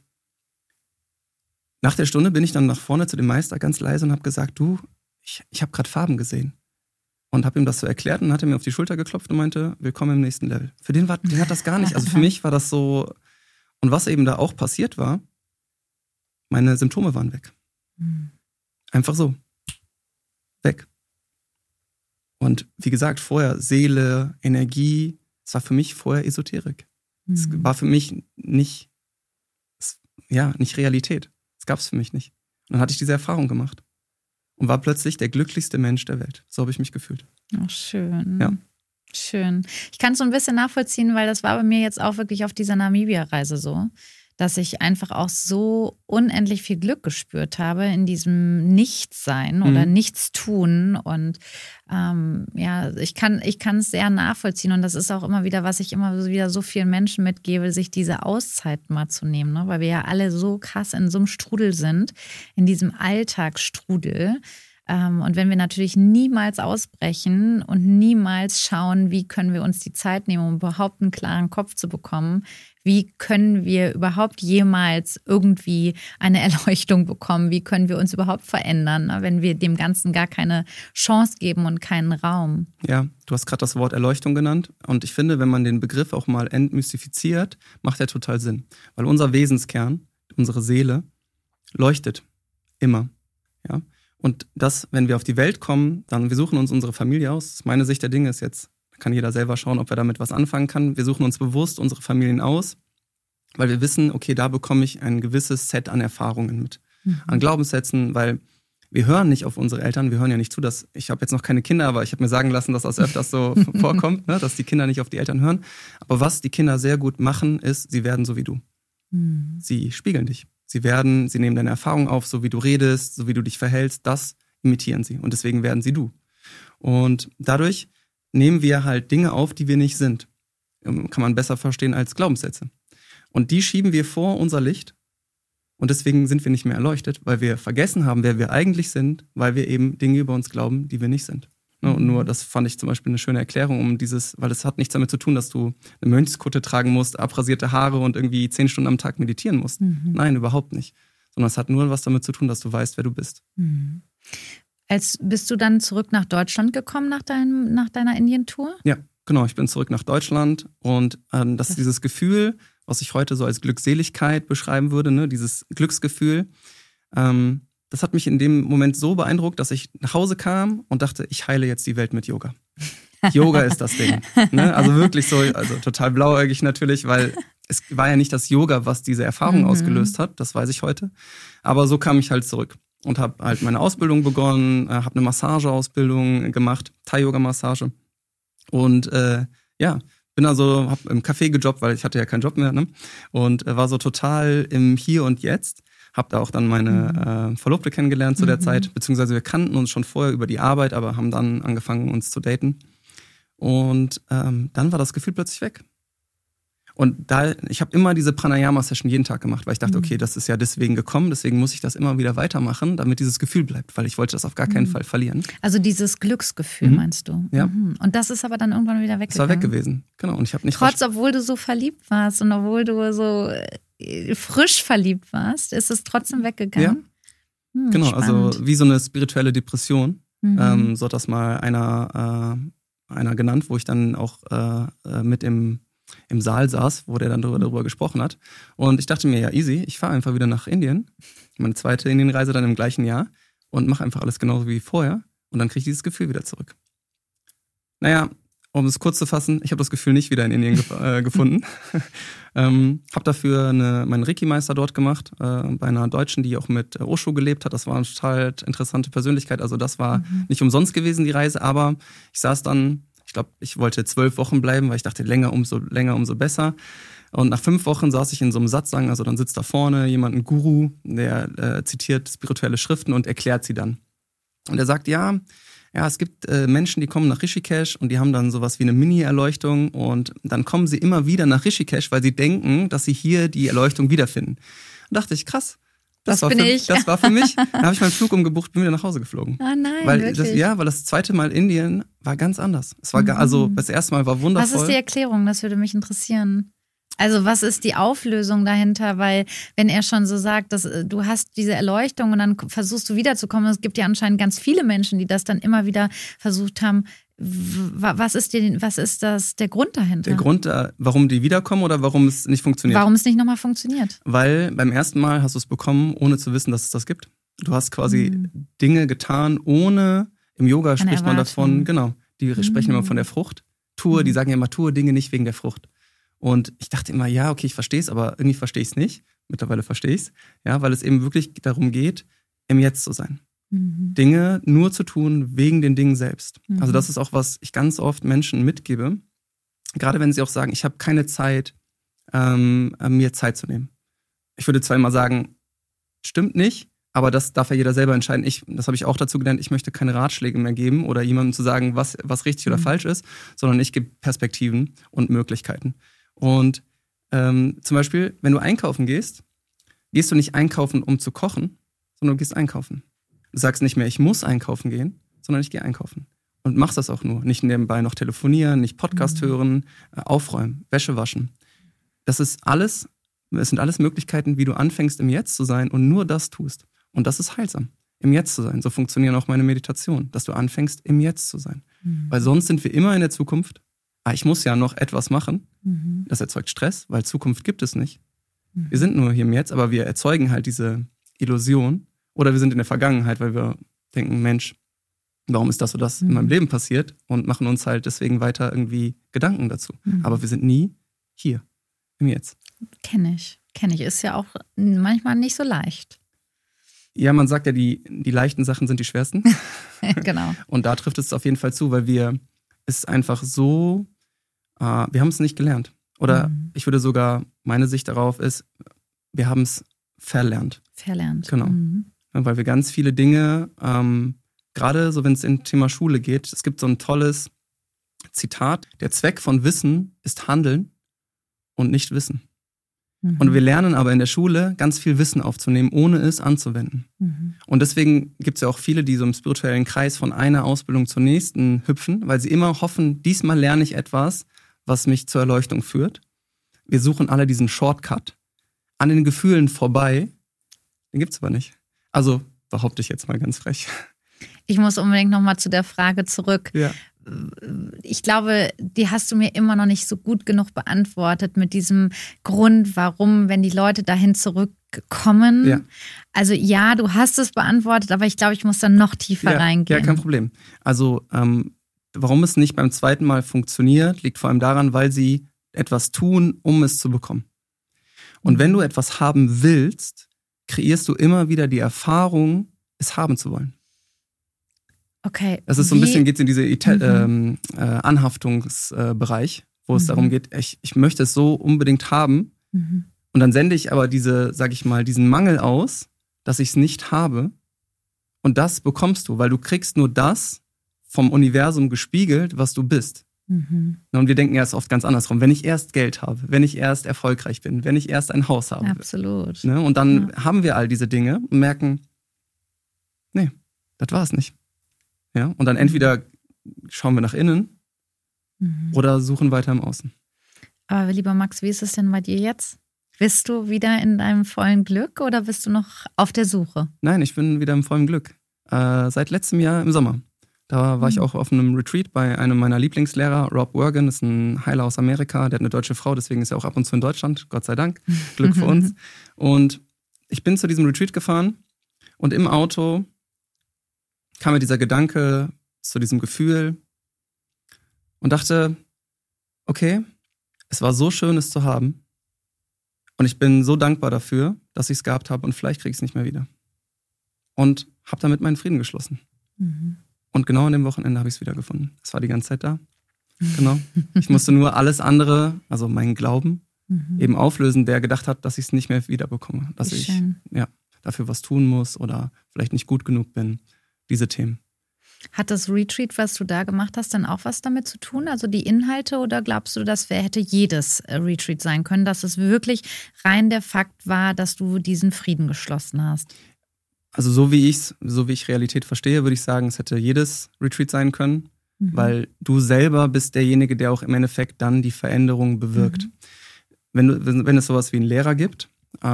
nach der Stunde bin ich dann nach vorne zu dem Meister ganz leise und habe gesagt, du, ich habe gerade Farben gesehen. Und habe ihm das so erklärt und hat er mir auf die Schulter geklopft und meinte, willkommen im nächsten Level. Für den hat das gar nicht, also für mich war das so, und was eben da auch passiert war, meine Symptome waren weg. Einfach so. Weg. Und wie gesagt, vorher Seele, Energie, es war für mich vorher Esoterik. Es war für mich nicht Realität. Das gab es für mich nicht. Und dann hatte ich diese Erfahrung gemacht. Und war plötzlich der glücklichste Mensch der Welt. So habe ich mich gefühlt. Oh, schön. Ja. Schön. Ich kann es so ein bisschen nachvollziehen, weil das war bei mir jetzt auch wirklich auf dieser Namibia-Reise so, dass ich einfach auch so unendlich viel Glück gespürt habe in diesem Nichtsein oder Nichtstun. Und ich kann es sehr nachvollziehen. Und das ist auch immer wieder, was ich immer wieder so vielen Menschen mitgebe, sich diese Auszeit mal zu nehmen, ne? Weil wir ja alle so krass in so einem Strudel sind, in diesem Alltagsstrudel. Und wenn wir natürlich niemals ausbrechen und niemals schauen, wie können wir uns die Zeit nehmen, um überhaupt einen klaren Kopf zu bekommen, wie können wir überhaupt jemals irgendwie eine Erleuchtung bekommen, wie können wir uns überhaupt verändern, wenn wir dem Ganzen gar keine Chance geben und keinen Raum. Ja, du hast gerade das Wort Erleuchtung genannt und ich finde, wenn man den Begriff auch mal entmystifiziert, macht er total Sinn. Weil unser Wesenskern, unsere Seele, leuchtet immer, ja. Und das, wenn wir auf die Welt kommen, dann wir suchen uns unsere Familie aus. Meine Sicht der Dinge ist jetzt, da kann jeder selber schauen, ob er damit was anfangen kann. Wir suchen uns bewusst unsere Familien aus, weil wir wissen, okay, da bekomme ich ein gewisses Set an Erfahrungen mit. An Glaubenssätzen, weil wir hören nicht auf unsere Eltern, wir hören ja nicht zu, ich habe jetzt noch keine Kinder, aber ich habe mir sagen lassen, dass das öfters so vorkommt, ne, dass die Kinder nicht auf die Eltern hören. Aber was die Kinder sehr gut machen, ist, sie werden so wie du. Sie spiegeln dich. Sie nehmen deine Erfahrung auf, so wie du redest, so wie du dich verhältst, das imitieren sie. Und deswegen werden sie du. Und dadurch nehmen wir halt Dinge auf, die wir nicht sind. Kann man besser verstehen als Glaubenssätze. Und die schieben wir vor unser Licht Und deswegen sind wir nicht mehr erleuchtet, weil wir vergessen haben, wer wir eigentlich sind, weil wir eben Dinge über uns glauben, die wir nicht sind. Und nur das fand ich zum Beispiel eine schöne Erklärung weil es hat nichts damit zu tun, dass du eine Mönchskutte tragen musst, abrasierte Haare und irgendwie 10 Stunden am Tag meditieren musst. Nein, überhaupt nicht. Sondern es hat nur was damit zu tun, dass du weißt, wer du bist. Bist du dann zurück nach Deutschland gekommen nach deiner Indien-Tour? Ja, genau. Ich bin zurück nach Deutschland und dieses Gefühl, was ich heute so als Glückseligkeit beschreiben würde, ne, dieses Glücksgefühl, das hat mich in dem Moment so beeindruckt, dass ich nach Hause kam und dachte, ich heile jetzt die Welt mit Yoga. Yoga ist das Ding. Ne? Also wirklich so, also total blauäugig natürlich, weil es war ja nicht das Yoga, was diese Erfahrung ausgelöst hat, das weiß ich heute. Aber so kam ich halt zurück und habe halt meine Ausbildung begonnen, habe eine Massageausbildung gemacht, Thai-Yoga-Massage. Und bin also, habe im Café gejobbt, weil ich hatte ja keinen Job mehr, ne? Und war so total im Hier und Jetzt. Habe da auch dann meine Verlobte kennengelernt zu der Zeit, beziehungsweise wir kannten uns schon vorher über die Arbeit, aber haben dann angefangen, uns zu daten. Und dann war das Gefühl plötzlich weg. Und ich habe immer diese Pranayama-Session jeden Tag gemacht, weil ich dachte, okay, das ist ja deswegen gekommen, deswegen muss ich das immer wieder weitermachen, damit dieses Gefühl bleibt, weil ich wollte das auf gar keinen Fall verlieren. Also dieses Glücksgefühl meinst du? Ja. Und das ist aber dann irgendwann wieder weggegangen? Es war weg gewesen, genau. Und ich habe nicht obwohl du so verliebt warst und obwohl du so frisch verliebt warst, ist es trotzdem weggegangen? Ja, genau, spannend. Also wie so eine spirituelle Depression, so hat das mal einer genannt, wo ich dann auch mit im Saal saß, wo der dann darüber gesprochen hat. Und ich dachte mir, ja easy, ich fahre einfach wieder nach Indien, meine zweite Indienreise dann im gleichen Jahr und mache einfach alles genauso wie vorher und dann kriege ich dieses Gefühl wieder zurück. Naja, um es kurz zu fassen, ich habe das Gefühl nicht wieder in Indien gefunden. Habe dafür meinen Reiki-Meister dort gemacht, bei einer Deutschen, die auch mit Osho gelebt hat. Das war eine total interessante Persönlichkeit. Also das war nicht umsonst gewesen, die Reise, aber ich saß dann, ich glaube, ich wollte 12 Wochen bleiben, weil ich dachte, umso länger, umso besser. Und nach 5 Wochen saß ich in so einem Satsang, also dann sitzt da vorne jemand, ein Guru, der zitiert spirituelle Schriften und erklärt sie dann. Und er sagt, ja, es gibt Menschen, die kommen nach Rishikesh und die haben dann sowas wie eine Mini-Erleuchtung und dann kommen sie immer wieder nach Rishikesh, weil sie denken, dass sie hier die Erleuchtung wiederfinden. Und dachte ich, krass. Das war für mich. Dann habe ich meinen Flug umgebucht, bin wieder nach Hause geflogen. Ah nein, weil das zweite Mal Indien war ganz anders. Es war also das erste Mal war wundervoll. Was ist die Erklärung? Das würde mich interessieren. Also was ist die Auflösung dahinter? Weil wenn er schon so sagt, dass du hast diese Erleuchtung und dann versuchst du wiederzukommen, es gibt ja anscheinend ganz viele Menschen, die das dann immer wieder versucht haben. Was ist der Grund dahinter? Der Grund, warum die wiederkommen oder warum es nicht funktioniert? Warum es nicht nochmal funktioniert? Weil beim ersten Mal hast du es bekommen, ohne zu wissen, dass es das gibt. Du hast quasi Dinge getan, ohne, im Yoga spricht man davon, genau, die sprechen immer von der Frucht. Die sagen ja immer, tue Dinge nicht wegen der Frucht. Und ich dachte immer, ja, okay, ich verstehe es, aber irgendwie verstehe ich es nicht. Mittlerweile verstehe ich es, ja, weil es eben wirklich darum geht, im Jetzt zu sein. Dinge nur zu tun wegen den Dingen selbst. Also das ist auch, was ich ganz oft Menschen mitgebe, gerade wenn sie auch sagen, ich habe keine Zeit, mir Zeit zu nehmen. Ich würde zwar immer sagen, stimmt nicht, aber das darf ja jeder selber entscheiden. Das habe ich auch dazu gelernt, ich möchte keine Ratschläge mehr geben oder jemandem zu sagen, was richtig oder falsch ist, sondern ich gebe Perspektiven und Möglichkeiten. Und zum Beispiel, wenn du einkaufen gehst du nicht einkaufen, um zu kochen, sondern du gehst einkaufen. Du sagst nicht mehr, ich muss einkaufen gehen, sondern ich gehe einkaufen. Und machst das auch nur. Nicht nebenbei noch telefonieren, nicht Podcast hören, aufräumen, Wäsche waschen. Es sind alles Möglichkeiten, wie du anfängst, im Jetzt zu sein und nur das tust. Und das ist heilsam, im Jetzt zu sein. So funktionieren auch meine Meditationen, dass du anfängst, im Jetzt zu sein. Weil sonst sind wir immer in der Zukunft. Ich muss ja noch etwas machen. Das erzeugt Stress, weil Zukunft gibt es nicht. Wir sind nur hier im Jetzt, aber wir erzeugen halt diese Illusion. Oder wir sind in der Vergangenheit, weil wir denken, Mensch, warum ist das oder das in meinem Leben passiert? Und machen uns halt deswegen weiter irgendwie Gedanken dazu. Aber wir sind nie hier, im Jetzt. Kenn ich. Ist ja auch manchmal nicht so leicht. Ja, man sagt ja, die leichten Sachen sind die schwersten. Genau. Und da trifft es auf jeden Fall zu, weil wir haben es nicht gelernt. Oder ich würde sogar, meine Sicht darauf ist, wir haben es verlernt. Genau. Weil wir ganz viele Dinge, gerade so wenn es in Thema Schule geht, es gibt so ein tolles Zitat, der Zweck von Wissen ist Handeln und nicht Wissen. Und wir lernen aber in der Schule ganz viel Wissen aufzunehmen, ohne es anzuwenden. Und deswegen gibt es ja auch viele, die so im spirituellen Kreis von einer Ausbildung zur nächsten hüpfen, weil sie immer hoffen, diesmal lerne ich etwas, was mich zur Erleuchtung führt. Wir suchen alle diesen Shortcut. An den Gefühlen vorbei, den gibt's aber nicht. Also behaupte ich jetzt mal ganz frech. Ich muss unbedingt nochmal zu der Frage zurück. Ja. Ich glaube, die hast du mir immer noch nicht so gut genug beantwortet mit diesem Grund, warum, wenn die Leute dahin zurückkommen. Ja. Also ja, du hast es beantwortet, aber ich glaube, ich muss dann noch tiefer reingehen. Ja, kein Problem. Also warum es nicht beim zweiten Mal funktioniert, liegt vor allem daran, weil sie etwas tun, um es zu bekommen. Und wenn du etwas haben willst, kreierst du immer wieder die Erfahrung, es haben zu wollen. Okay. Das ist so ein bisschen, geht es in diese Anhaftungsbereich, wo es darum geht, ich möchte es so unbedingt haben. Und dann sende ich aber diesen Mangel aus, dass ich es nicht habe. Und das bekommst du, weil du kriegst nur das vom Universum gespiegelt, was du bist. Und wir denken erst oft ganz andersrum. Wenn ich erst Geld habe, wenn ich erst erfolgreich bin, wenn ich erst ein Haus habe. Absolut. Ne? Und dann haben wir all diese Dinge und merken, nee, das war es nicht. Ja? Und dann entweder schauen wir nach innen oder suchen weiter im Außen. Aber lieber Max, wie ist es denn bei dir jetzt? Bist du wieder in deinem vollen Glück oder bist du noch auf der Suche? Nein, ich bin wieder im vollen Glück. Seit letztem Jahr im Sommer. Da war ich auch auf einem Retreat bei einem meiner Lieblingslehrer, Rob Wergan, ist ein Heiler aus Amerika, der hat eine deutsche Frau, deswegen ist er auch ab und zu in Deutschland, Gott sei Dank, Glück für uns. Und ich bin zu diesem Retreat gefahren und im Auto kam mir dieser Gedanke zu diesem Gefühl und dachte, okay, es war so schön, es zu haben und ich bin so dankbar dafür, dass ich es gehabt habe und vielleicht kriege ich es nicht mehr wieder. Und habe damit meinen Frieden geschlossen. Und genau an dem Wochenende habe ich es wiedergefunden. Es war die ganze Zeit da. Genau. Ich musste nur alles andere, also meinen Glauben, eben auflösen, der gedacht hat, dass ich es nicht mehr wiederbekomme. Dass ich dafür was tun muss oder vielleicht nicht gut genug bin. Diese Themen. Hat das Retreat, was du da gemacht hast, dann auch was damit zu tun? Also die Inhalte, oder glaubst du, das hätte jedes Retreat sein können, dass es wirklich rein der Fakt war, dass du diesen Frieden geschlossen hast? Also so wie ich Realität verstehe, würde ich sagen, es hätte jedes Retreat sein können, weil du selber bist derjenige, der auch im Endeffekt dann die Veränderung bewirkt. Wenn es sowas wie einen Lehrer gibt,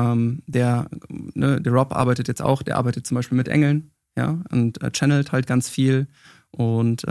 der Rob arbeitet jetzt auch, der arbeitet zum Beispiel mit Engeln, ja, und channelt halt ganz viel und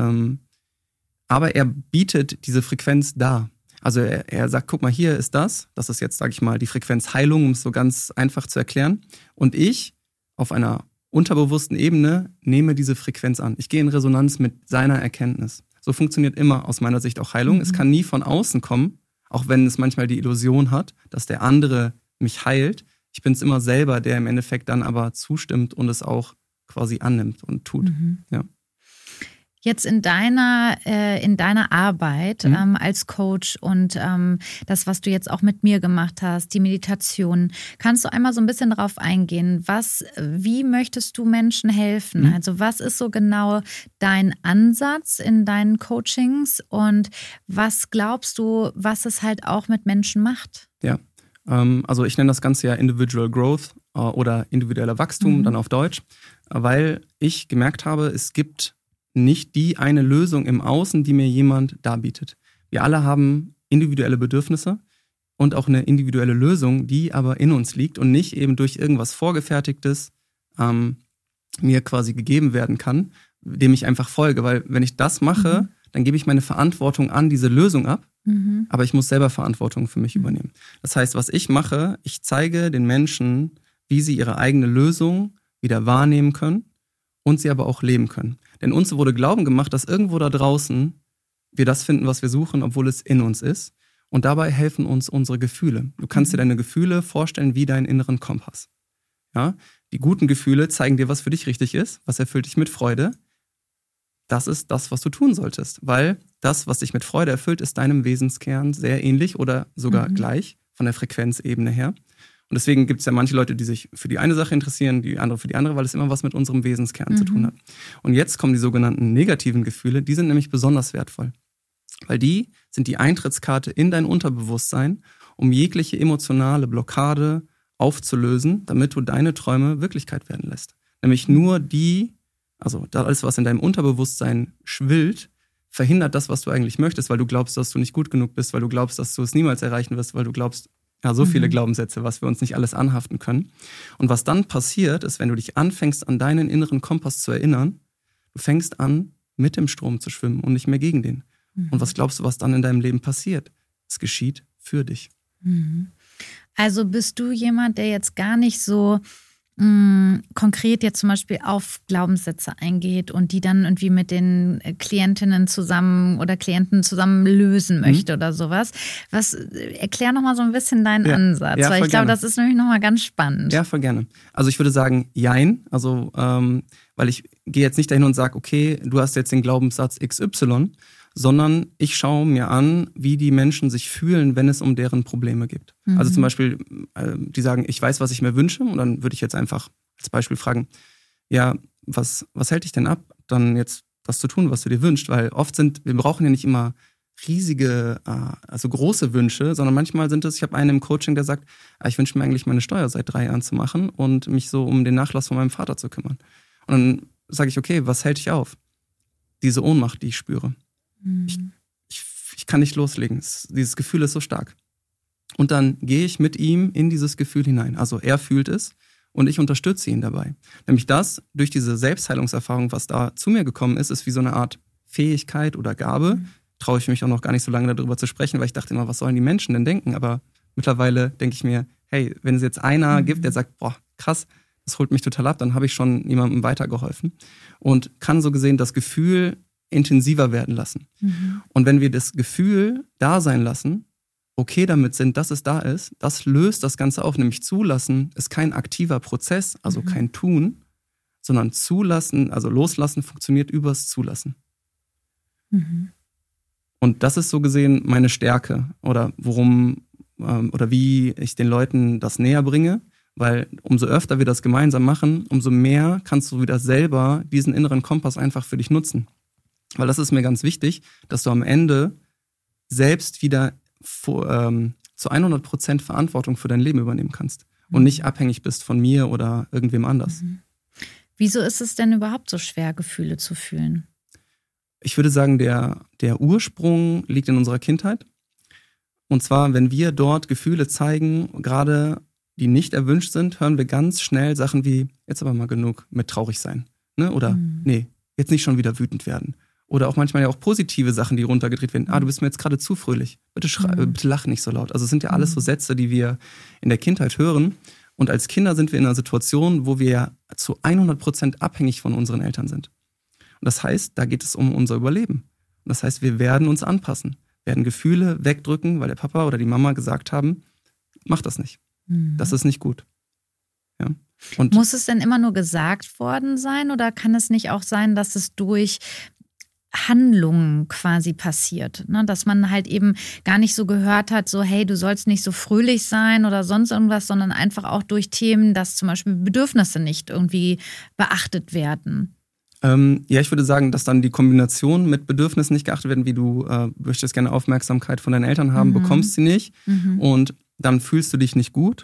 aber er bietet diese Frequenz dar. Also er sagt, guck mal, hier ist das ist jetzt, sage ich mal, die Frequenz Heilung, um es so ganz einfach zu erklären. Und ich auf einer unterbewussten Ebene nehme diese Frequenz an. Ich gehe in Resonanz mit seiner Erkenntnis. So funktioniert immer aus meiner Sicht auch Heilung. Es kann nie von außen kommen, auch wenn es manchmal die Illusion hat, dass der andere mich heilt. Ich bin es immer selber, der im Endeffekt dann aber zustimmt und es auch quasi annimmt und tut. Ja. Jetzt in deiner Arbeit als Coach und das, was du jetzt auch mit mir gemacht hast, die Meditation, kannst du einmal so ein bisschen darauf eingehen, wie möchtest du Menschen helfen? Also was ist so genau dein Ansatz in deinen Coachings und was glaubst du, was es halt auch mit Menschen macht? Ja, also ich nenne das Ganze ja Individual Growth oder individueller Wachstum, dann auf Deutsch, weil ich gemerkt habe, es gibt nicht die eine Lösung im Außen, die mir jemand darbietet. Wir alle haben individuelle Bedürfnisse und auch eine individuelle Lösung, die aber in uns liegt und nicht eben durch irgendwas Vorgefertigtes mir quasi gegeben werden kann, dem ich einfach folge. Weil wenn ich das mache, dann gebe ich meine Verantwortung an diese Lösung ab, aber ich muss selber Verantwortung für mich übernehmen. Das heißt, was ich mache, ich zeige den Menschen, wie sie ihre eigene Lösung wieder wahrnehmen können und sie aber auch leben können. Denn uns wurde Glauben gemacht, dass irgendwo da draußen wir das finden, was wir suchen, obwohl es in uns ist. Und dabei helfen uns unsere Gefühle. Du kannst dir deine Gefühle vorstellen wie deinen inneren Kompass. Ja? Die guten Gefühle zeigen dir, was für dich richtig ist, was erfüllt dich mit Freude. Das ist das, was du tun solltest. Weil das, was dich mit Freude erfüllt, ist deinem Wesenskern sehr ähnlich oder sogar gleich von der Frequenzebene her. Und deswegen gibt es ja manche Leute, die sich für die eine Sache interessieren, die andere für die andere, weil es immer was mit unserem Wesenskern zu tun hat. Und jetzt kommen die sogenannten negativen Gefühle, die sind nämlich besonders wertvoll. Weil die sind die Eintrittskarte in dein Unterbewusstsein, um jegliche emotionale Blockade aufzulösen, damit du deine Träume Wirklichkeit werden lässt. Nämlich nur alles, was in deinem Unterbewusstsein schwillt, verhindert das, was du eigentlich möchtest, weil du glaubst, dass du nicht gut genug bist, weil du glaubst, dass du es niemals erreichen wirst, weil du glaubst, so viele Glaubenssätze, was wir uns nicht alles anhaften können. Und was dann passiert, ist, wenn du dich anfängst, an deinen inneren Kompass zu erinnern, du fängst an, mit dem Strom zu schwimmen und nicht mehr gegen den. Und was glaubst du, was dann in deinem Leben passiert? Es geschieht für dich. Also bist du jemand, der jetzt gar nicht so konkret jetzt zum Beispiel auf Glaubenssätze eingeht und die dann irgendwie mit den Klientinnen zusammen oder Klienten zusammen lösen möchte oder sowas. Erklär nochmal so ein bisschen deinen Ansatz, weil ich glaube, das ist nämlich nochmal ganz spannend. Ja, voll gerne. Also ich würde sagen, jein. Also, weil ich gehe jetzt nicht dahin und sage, okay, du hast jetzt den Glaubenssatz XY, sondern ich schaue mir an, wie die Menschen sich fühlen, wenn es um deren Probleme geht. Also zum Beispiel, die sagen, ich weiß, was ich mir wünsche, und dann würde ich jetzt einfach als Beispiel fragen, ja, was hält dich denn ab, dann jetzt das zu tun, was du dir wünschst? Weil wir brauchen ja nicht immer riesige, also große Wünsche, sondern manchmal sind es, ich habe einen im Coaching, der sagt, ich wünsche mir eigentlich meine Steuer seit 3 Jahren zu machen und mich so um den Nachlass von meinem Vater zu kümmern. Und dann sage ich, okay, was hält dich auf? Diese Ohnmacht, die ich spüre. Ich kann nicht loslegen. Dieses Gefühl ist so stark. Und dann gehe ich mit ihm in dieses Gefühl hinein. Also er fühlt es und ich unterstütze ihn dabei. Nämlich das, durch diese Selbstheilungserfahrung, was da zu mir gekommen ist, ist wie so eine Art Fähigkeit oder Gabe. Traue ich mich auch noch gar nicht so lange darüber zu sprechen, weil ich dachte immer, was sollen die Menschen denn denken? Aber mittlerweile denke ich mir, hey, wenn es jetzt einer gibt, der sagt, boah, krass, das holt mich total ab, dann habe ich schon jemandem weitergeholfen. Und kann so gesehen das Gefühl intensiver werden lassen. Und wenn wir das Gefühl da sein lassen, okay damit sind, dass es da ist, das löst das Ganze auf. Nämlich zulassen ist kein aktiver Prozess, also kein Tun, sondern zulassen, also loslassen funktioniert übers Zulassen. Und das ist so gesehen meine Stärke oder wie ich den Leuten das näher bringe, weil umso öfter wir das gemeinsam machen, umso mehr kannst du wieder selber diesen inneren Kompass einfach für dich nutzen. Weil das ist mir ganz wichtig, dass du am Ende selbst wieder zu 100% Verantwortung für dein Leben übernehmen kannst und nicht abhängig bist von mir oder irgendwem anders. Wieso ist es denn überhaupt so schwer, Gefühle zu fühlen? Ich würde sagen, der Ursprung liegt in unserer Kindheit. Und zwar, wenn wir dort Gefühle zeigen, gerade die nicht erwünscht sind, hören wir ganz schnell Sachen wie, jetzt aber mal genug mit traurig sein. Ne? Oder, nee, jetzt nicht schon wieder wütend werden. Oder auch manchmal ja auch positive Sachen, die runtergedreht werden. Du bist mir jetzt gerade zu fröhlich. Bitte lach nicht so laut. Also es sind ja alles so Sätze, die wir in der Kindheit hören. Und als Kinder sind wir in einer Situation, wo wir ja zu 100% abhängig von unseren Eltern sind. Und das heißt, da geht es um unser Überleben. Und das heißt, wir werden uns anpassen. Werden Gefühle wegdrücken, weil der Papa oder die Mama gesagt haben, mach das nicht. Das ist nicht gut. Ja. Und muss es denn immer nur gesagt worden sein oder kann es nicht auch sein, dass es durch Handlungen quasi passiert, ne? Dass man halt eben gar nicht so gehört hat, so hey, du sollst nicht so fröhlich sein oder sonst irgendwas, sondern einfach auch durch Themen, dass zum Beispiel Bedürfnisse nicht irgendwie beachtet werden. Ja, ich würde sagen, dass dann die Kombination mit Bedürfnissen nicht geachtet werden, wie du möchtest gerne Aufmerksamkeit von deinen Eltern haben, bekommst sie nicht und dann fühlst du dich nicht gut.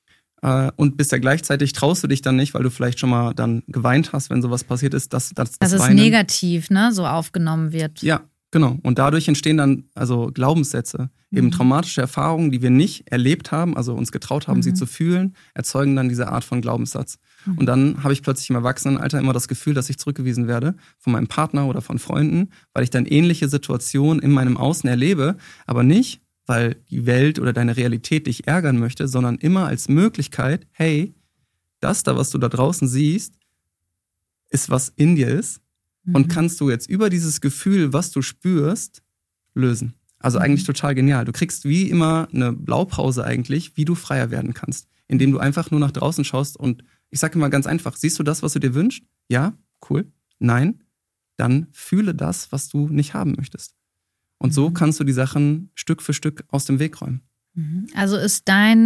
Und bist ja gleichzeitig, traust du dich dann nicht, weil du vielleicht schon mal dann geweint hast, wenn sowas passiert ist, dass es negativ, ne, so aufgenommen wird. Ja, genau. Und dadurch entstehen dann also Glaubenssätze, eben traumatische Erfahrungen, die wir nicht erlebt haben, also uns getraut haben, sie zu fühlen, erzeugen dann diese Art von Glaubenssatz. Und dann habe ich plötzlich im Erwachsenenalter immer das Gefühl, dass ich zurückgewiesen werde von meinem Partner oder von Freunden, weil ich dann ähnliche Situationen in meinem Außen erlebe, aber nicht, weil die Welt oder deine Realität dich ärgern möchte, sondern immer als Möglichkeit, hey, das da, was du da draußen siehst, ist, was in dir ist und kannst du jetzt über dieses Gefühl, was du spürst, lösen. Also eigentlich total genial. Du kriegst wie immer eine Blaupause eigentlich, wie du freier werden kannst, indem du einfach nur nach draußen schaust und ich sage immer ganz einfach, siehst du das, was du dir wünschst? Ja, cool. Nein, dann fühle das, was du nicht haben möchtest. Und so kannst du die Sachen Stück für Stück aus dem Weg räumen. Also ist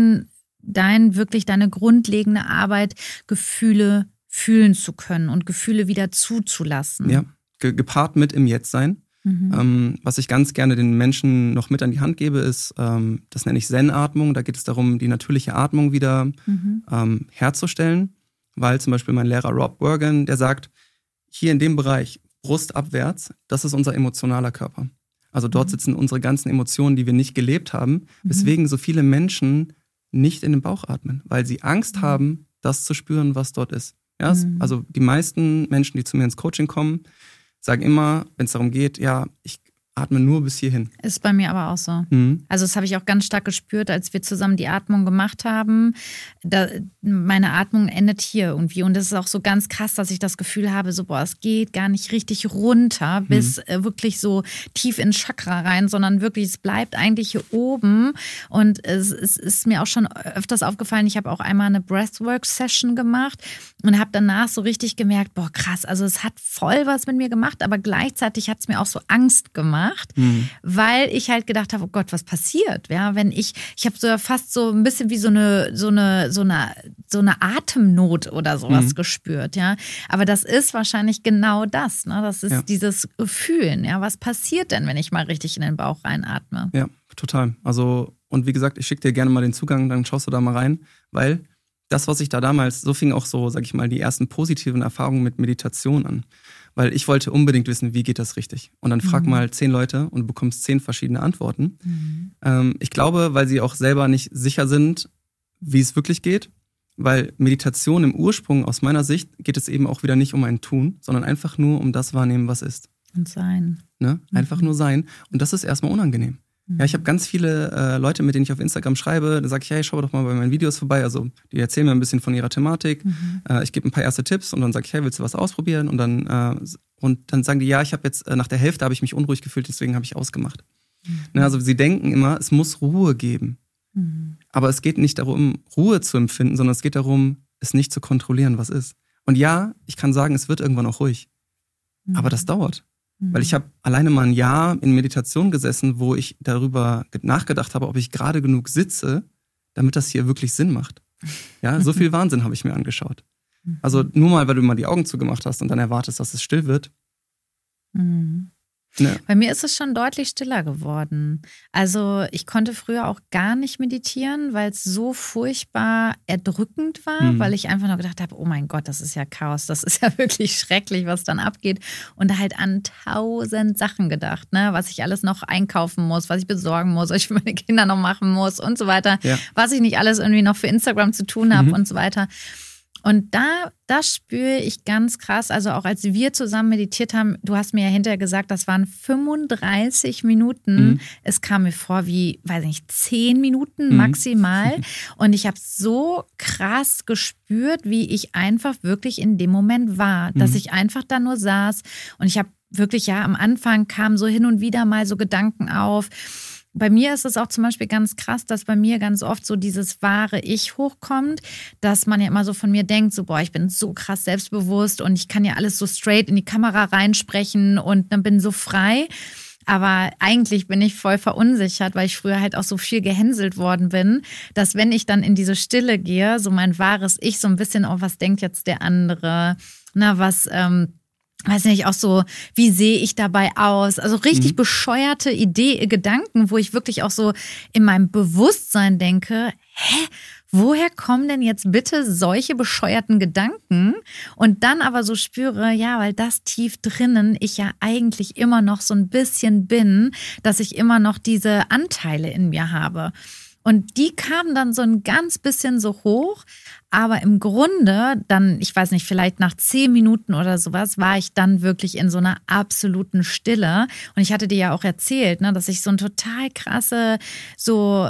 wirklich deine grundlegende Arbeit, Gefühle fühlen zu können und Gefühle wieder zuzulassen. Ja, gepaart mit im Jetzt sein. Was ich ganz gerne den Menschen noch mit an die Hand gebe, ist, das nenne ich Zen-Atmung. Da geht es darum, die natürliche Atmung wieder herzustellen. Weil zum Beispiel mein Lehrer Rob Bergen, der sagt, hier in dem Bereich, Brust abwärts, das ist unser emotionaler Körper. Also dort sitzen unsere ganzen Emotionen, die wir nicht gelebt haben, weswegen so viele Menschen nicht in den Bauch atmen, weil sie Angst haben, das zu spüren, was dort ist. Ja, also die meisten Menschen, die zu mir ins Coaching kommen, sagen immer, wenn es darum geht, ja, ich atme nur bis hierhin. Ist bei mir aber auch so. Also das habe ich auch ganz stark gespürt, als wir zusammen die Atmung gemacht haben. Meine Atmung endet hier irgendwie. Und das ist auch so ganz krass, dass ich das Gefühl habe, so es geht gar nicht richtig runter bis wirklich so tief ins Chakra rein, sondern wirklich, es bleibt eigentlich hier oben. Und es ist mir auch schon öfters aufgefallen, ich habe auch einmal eine Breathwork-Session gemacht und habe danach so richtig gemerkt, krass, also es hat voll was mit mir gemacht, aber gleichzeitig hat es mir auch so Angst gemacht. Weil ich halt gedacht habe, oh Gott, was passiert? Ja, wenn ich habe so fast so ein bisschen wie so eine Atemnot oder sowas gespürt, ja. Aber das ist wahrscheinlich genau das, ne? Das ist dieses Fühlen, ja. Was passiert denn, wenn ich mal richtig in den Bauch reinatme? Ja, total. Also, und wie gesagt, ich schicke dir gerne mal den Zugang, dann schaust du da mal rein, weil das, was ich da damals, so fing auch so, sag ich mal, die ersten positiven Erfahrungen mit Meditation an. Weil ich wollte unbedingt wissen, wie geht das richtig? Und dann frag mal 10 Leute und du bekommst 10 verschiedene Antworten. Ich glaube, weil sie auch selber nicht sicher sind, wie es wirklich geht. Weil Meditation im Ursprung, aus meiner Sicht, geht es eben auch wieder nicht um ein Tun, sondern einfach nur um das Wahrnehmen, was ist. Und sein. Ne? Einfach nur sein. Und das ist erstmal unangenehm. Ja, ich habe ganz viele Leute, mit denen ich auf Instagram schreibe, da sage ich, hey, schau doch mal bei meinen Videos vorbei. Also die erzählen mir ein bisschen von ihrer Thematik. Ich gebe ein paar erste Tipps und dann sage ich, hey, willst du was ausprobieren? Und dann sagen die, ja, ich habe jetzt nach der Hälfte habe ich mich unruhig gefühlt, deswegen habe ich ausgemacht. Ne, also sie denken immer, es muss Ruhe geben. Aber es geht nicht darum, Ruhe zu empfinden, sondern es geht darum, es nicht zu kontrollieren, was ist. Und ja, ich kann sagen, es wird irgendwann auch ruhig. Aber das dauert. Weil ich habe alleine mal ein Jahr in Meditation gesessen, wo ich darüber nachgedacht habe, ob ich gerade genug sitze, damit das hier wirklich Sinn macht. Ja, so viel Wahnsinn habe ich mir angeschaut. Also nur mal, weil du mal die Augen zugemacht hast und dann erwartest, dass es still wird. Ne. Bei mir ist es schon deutlich stiller geworden. Also ich konnte früher auch gar nicht meditieren, weil es so furchtbar erdrückend war, weil ich einfach nur gedacht habe, oh mein Gott, das ist ja Chaos, das ist ja wirklich schrecklich, was dann abgeht. Und halt an 1000 Sachen gedacht, ne? Was ich alles noch einkaufen muss, was ich besorgen muss, was ich für meine Kinder noch machen muss und so weiter. Ja. Was ich nicht alles irgendwie noch für Instagram zu tun habe und so weiter. Und das spüre ich ganz krass, also auch als wir zusammen meditiert haben, du hast mir ja hinterher gesagt, das waren 35 Minuten. Es kam mir vor wie, weiß ich nicht, 10 Minuten maximal. Und ich habe so krass gespürt, wie ich einfach wirklich in dem Moment war, dass ich einfach da nur saß. Und ich habe wirklich, ja, am Anfang kamen so hin und wieder mal so Gedanken auf. Bei mir ist es auch zum Beispiel ganz krass, dass bei mir ganz oft so dieses wahre Ich hochkommt, dass man ja immer so von mir denkt, so ich bin so krass selbstbewusst und ich kann ja alles so straight in die Kamera reinsprechen und dann bin so frei. Aber eigentlich bin ich voll verunsichert, weil ich früher halt auch so viel gehänselt worden bin, dass wenn ich dann in diese Stille gehe, so mein wahres Ich so ein bisschen, was denkt jetzt der andere, weiß nicht, auch so, wie sehe ich dabei aus? Also richtig bescheuerte Gedanken, wo ich wirklich auch so in meinem Bewusstsein denke, woher kommen denn jetzt bitte solche bescheuerten Gedanken? Und dann aber so spüre, ja, weil das tief drinnen ich ja eigentlich immer noch so ein bisschen bin, dass ich immer noch diese Anteile in mir habe. Und die kamen dann so ein ganz bisschen so hoch, aber im Grunde dann, ich weiß nicht, vielleicht nach 10 Minuten oder sowas, war ich dann wirklich in so einer absoluten Stille. Und ich hatte dir ja auch erzählt, ne, dass ich so ein total krasse, so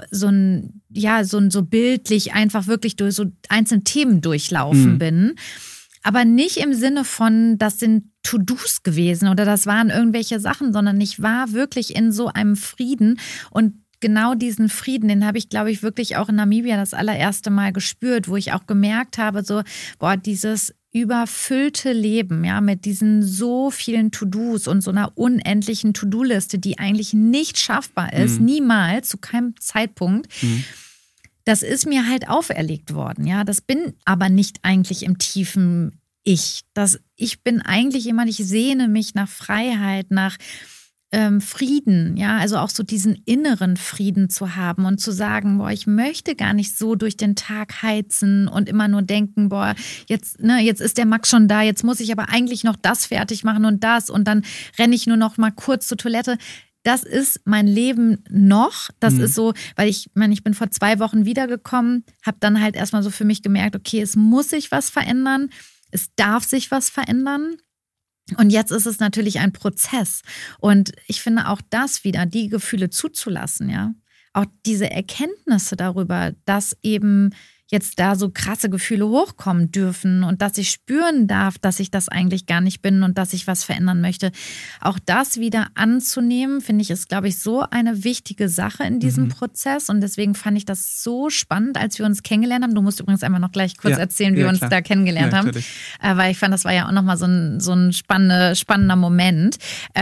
bildlich einfach wirklich durch so einzelne Themen durchlaufen bin. Aber nicht im Sinne von, das sind To-Dos gewesen oder das waren irgendwelche Sachen, sondern ich war wirklich in so einem Frieden und genau diesen Frieden, den habe ich, glaube ich, wirklich auch in Namibia das allererste Mal gespürt, wo ich auch gemerkt habe, so, dieses überfüllte Leben, ja, mit diesen so vielen To-Dos und so einer unendlichen To-Do-Liste, die eigentlich nicht schaffbar ist, niemals, zu keinem Zeitpunkt. Das ist mir halt auferlegt worden, ja. Das bin aber nicht eigentlich im tiefen Ich. Ich bin eigentlich jemand, ich sehne mich nach Freiheit, nach Frieden, ja, also auch so diesen inneren Frieden zu haben und zu sagen, boah, ich möchte gar nicht so durch den Tag heizen und immer nur denken, boah, jetzt ist der Max schon da, jetzt muss ich aber eigentlich noch das fertig machen und dann renne ich nur noch mal kurz zur Toilette. Das ist mein Leben noch. Das ist so, weil ich bin vor 2 Wochen wiedergekommen, habe dann halt erstmal so für mich gemerkt, okay, es muss sich was verändern, es darf sich was verändern. Und jetzt ist es natürlich ein Prozess. Und ich finde auch das wieder, die Gefühle zuzulassen, ja. Auch diese Erkenntnisse darüber, dass eben jetzt da so krasse Gefühle hochkommen dürfen und dass ich spüren darf, dass ich das eigentlich gar nicht bin und dass ich was verändern möchte. Auch das wieder anzunehmen, finde ich, ist, glaube ich, so eine wichtige Sache in diesem Prozess. Und deswegen fand ich das so spannend, als wir uns kennengelernt haben. Du musst übrigens einmal noch gleich kurz erzählen, wie wir uns da kennengelernt haben. Weil ich fand, das war ja auch nochmal so ein spannender Moment.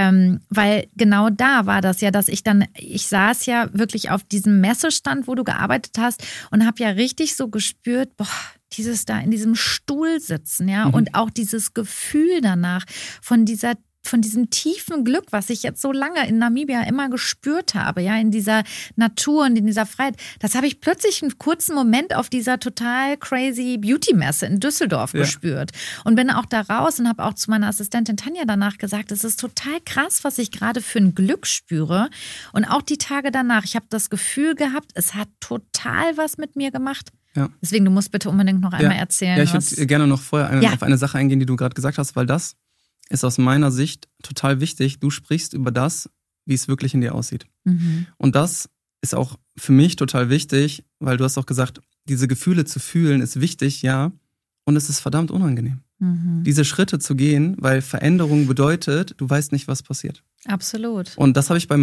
Weil genau da war das ja, dass ich saß ja wirklich auf diesem Messestand, wo du gearbeitet hast und habe ja richtig so gespürt, boah, dieses da in diesem Stuhl sitzen, ja, und auch dieses Gefühl danach von diesem tiefen Glück, was ich jetzt so lange in Namibia immer gespürt habe, ja, in dieser Natur und in dieser Freiheit, das habe ich plötzlich einen kurzen Moment auf dieser total crazy Beauty-Messe in Düsseldorf gespürt und bin auch da raus und habe auch zu meiner Assistentin Tanja danach gesagt, es ist total krass, was ich gerade für ein Glück spüre und auch die Tage danach, ich habe das Gefühl gehabt, es hat total was mit mir gemacht. Ja. Deswegen, du musst bitte unbedingt noch einmal erzählen. Ja, ich würde gerne noch vorher auf eine Sache eingehen, die du gerade gesagt hast, weil das ist aus meiner Sicht total wichtig. Du sprichst über das, wie es wirklich in dir aussieht. Und das ist auch für mich total wichtig, weil du hast auch gesagt, diese Gefühle zu fühlen ist wichtig, ja, und es ist verdammt unangenehm. Diese Schritte zu gehen, weil Veränderung bedeutet, du weißt nicht, was passiert. Absolut. Und das habe ich bei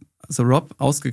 Rob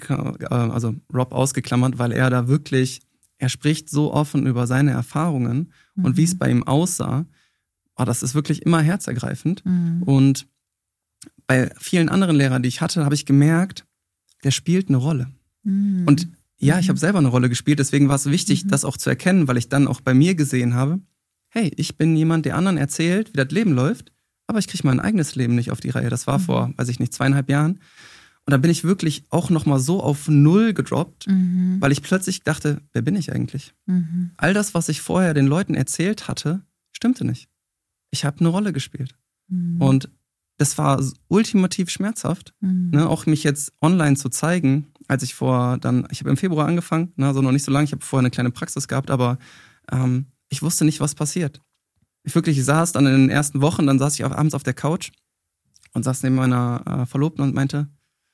ausgeklammert, weil er da wirklich, er spricht so offen über seine Erfahrungen und wie es bei ihm aussah. Das ist wirklich immer herzergreifend. Und bei vielen anderen Lehrern, die ich hatte, habe ich gemerkt, der spielt eine Rolle. Und ja, ich habe selber eine Rolle gespielt, deswegen war es wichtig, das auch zu erkennen, weil ich dann auch bei mir gesehen habe, hey, ich bin jemand, der anderen erzählt, wie das Leben läuft, aber ich kriege mein eigenes Leben nicht auf die Reihe. Das war vor, 2,5 Jahren. Und da bin ich wirklich auch nochmal so auf 0 gedroppt, weil ich plötzlich dachte, wer bin ich eigentlich? All das, was ich vorher den Leuten erzählt hatte, stimmte nicht. Ich habe eine Rolle gespielt. Und das war ultimativ schmerzhaft, ne, auch mich jetzt online zu zeigen, als ich ich habe im Februar angefangen, ne, also noch nicht so lange, ich habe vorher eine kleine Praxis gehabt, aber ich wusste nicht, was passiert. Ich saß dann in den ersten Wochen, dann saß ich abends auf der Couch und saß neben meiner Verlobten und meinte,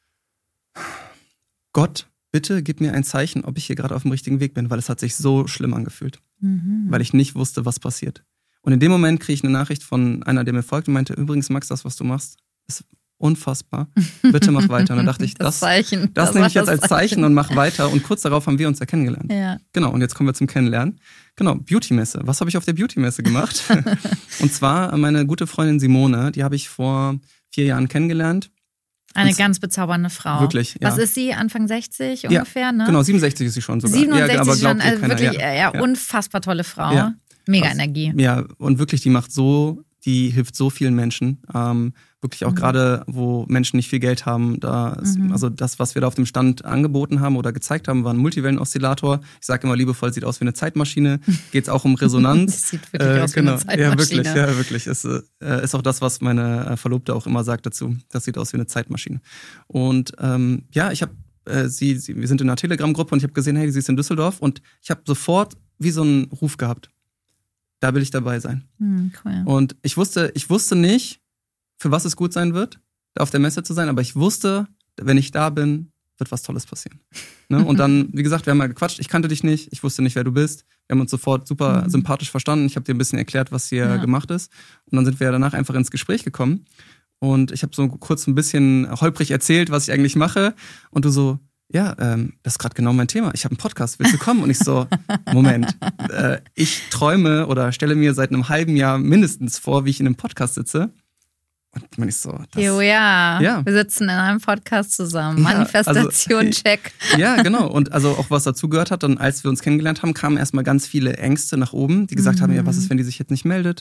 Gott, bitte gib mir ein Zeichen, ob ich hier gerade auf dem richtigen Weg bin, weil es hat sich so schlimm angefühlt, weil ich nicht wusste, was passiert. Und in dem Moment kriege ich eine Nachricht von einer, der mir folgt und meinte, übrigens Max, das, was du machst, ist unfassbar. Bitte mach weiter. Und dann dachte ich, das nehme ich jetzt als Zeichen und mach weiter. Und kurz darauf haben wir uns ja kennengelernt. Ja. Genau, und jetzt kommen wir zum Kennenlernen. Genau, Beauty-Messe. Was habe ich auf der Beauty-Messe gemacht? Und zwar meine gute Freundin Simone, die habe ich vor 4 Jahren kennengelernt. Eine ganz bezaubernde Frau. Wirklich, ja. Was ist sie? Anfang 60 ungefähr, ja, ne? Genau, 67 ist sie schon sogar. 67 aber schon, also keiner, wirklich unfassbar tolle Frau. Ja. Mega Energie. Ja, und wirklich, die hilft so vielen Menschen. Wirklich auch gerade, wo Menschen nicht viel Geld haben. Also das, was wir da auf dem Stand angeboten haben oder gezeigt haben, war ein Multiwellen-Oszillator. Ich sage immer liebevoll, sieht aus wie eine Zeitmaschine. Geht es auch um Resonanz. Das sieht wirklich aus wie eine Zeitmaschine. Ja, wirklich. Ist auch das, was meine Verlobte auch immer sagt dazu. Das sieht aus wie eine Zeitmaschine. Und ich habe wir sind in einer Telegram-Gruppe und ich habe gesehen, hey, sie ist in Düsseldorf. Und ich habe sofort wie so einen Ruf gehabt. Da will ich dabei sein. Cool. Und ich wusste nicht, für was es gut sein wird, da auf der Messe zu sein, aber ich wusste, wenn ich da bin, wird was Tolles passieren. Ne? Und dann, wie gesagt, wir haben mal gequatscht, ich kannte dich nicht, ich wusste nicht, wer du bist. Wir haben uns sofort super sympathisch verstanden. Ich habe dir ein bisschen erklärt, was hier gemacht ist. Und dann sind wir danach einfach ins Gespräch gekommen. Und ich habe so kurz ein bisschen holprig erzählt, was ich eigentlich mache. Und du so, ja, das ist gerade genau mein Thema. Ich habe einen Podcast, willst du kommen? Und ich so, Moment, ich träume oder stelle mir seit einem halben Jahr mindestens vor, wie ich in einem Podcast sitze. Und dann ich so, wir sitzen in einem Podcast zusammen. Manifestation, check. Ja, genau. Und also auch was dazu gehört hat, dann als wir uns kennengelernt haben, kamen erstmal ganz viele Ängste nach oben, die gesagt haben, ja, was ist, wenn die sich jetzt nicht meldet?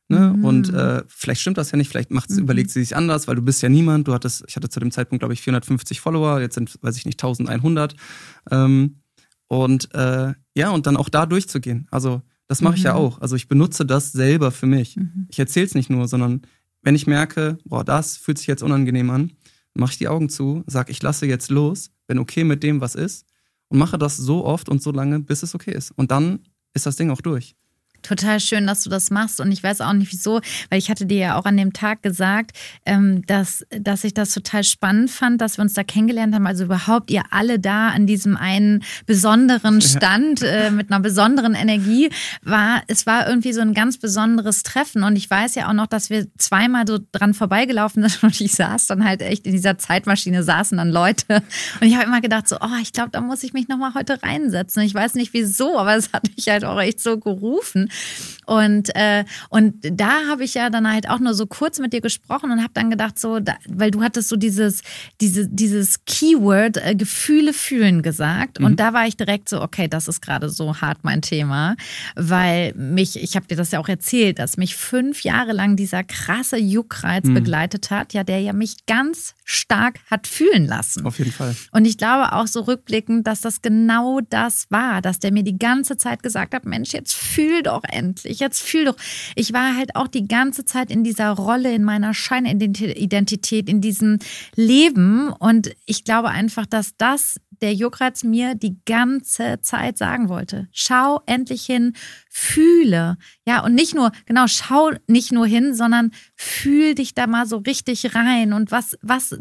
Ne? Und vielleicht stimmt das ja nicht, vielleicht überlegt sie sich anders, weil du bist ja niemand. Ich hatte zu dem Zeitpunkt, glaube ich, 450 Follower, jetzt sind, weiß ich nicht, 1100. Und dann auch da durchzugehen. Also das mache ich ja auch. Also ich benutze das selber für mich. Ich erzähle es nicht nur, sondern wenn ich merke, das fühlt sich jetzt unangenehm an, mache ich die Augen zu, sage, ich lasse jetzt los, bin okay mit dem, was ist und mache das so oft und so lange, bis es okay ist. Und dann ist das Ding auch durch. Total schön, dass du das machst und ich weiß auch nicht wieso, weil ich hatte dir ja auch an dem Tag gesagt, dass ich das total spannend fand, dass wir uns da kennengelernt haben, also überhaupt ihr alle da an diesem einen besonderen Stand mit einer besonderen Energie es war irgendwie so ein ganz besonderes Treffen und ich weiß ja auch noch, dass wir zweimal so dran vorbeigelaufen sind und ich saß dann halt echt in dieser Zeitmaschine, saßen dann Leute und ich habe immer gedacht so, ich glaube, da muss ich mich nochmal heute reinsetzen. Ich weiß nicht wieso, aber es hat mich halt auch echt so gerufen. Und da habe ich ja dann halt auch nur so kurz mit dir gesprochen und habe dann gedacht, weil du hattest so dieses Keyword Gefühle fühlen gesagt. Und da war ich direkt so, okay, das ist gerade so hart mein Thema, weil ich habe dir das ja auch erzählt, dass mich 5 Jahre lang dieser krasse Juckreiz begleitet hat, ja, der ja mich ganz stark hat fühlen lassen. Auf jeden Fall. Und ich glaube auch so rückblickend, dass das genau das war, dass der mir die ganze Zeit gesagt hat, Mensch, jetzt fühl doch endlich, jetzt fühl doch. Ich war halt auch die ganze Zeit in dieser Rolle, in meiner Scheinidentität, in diesem Leben und ich glaube einfach, dass der Juckreiz mir die ganze Zeit sagen wollte. Schau endlich hin, fühle. Ja, und schau nicht nur hin, sondern fühl dich da mal so richtig rein und was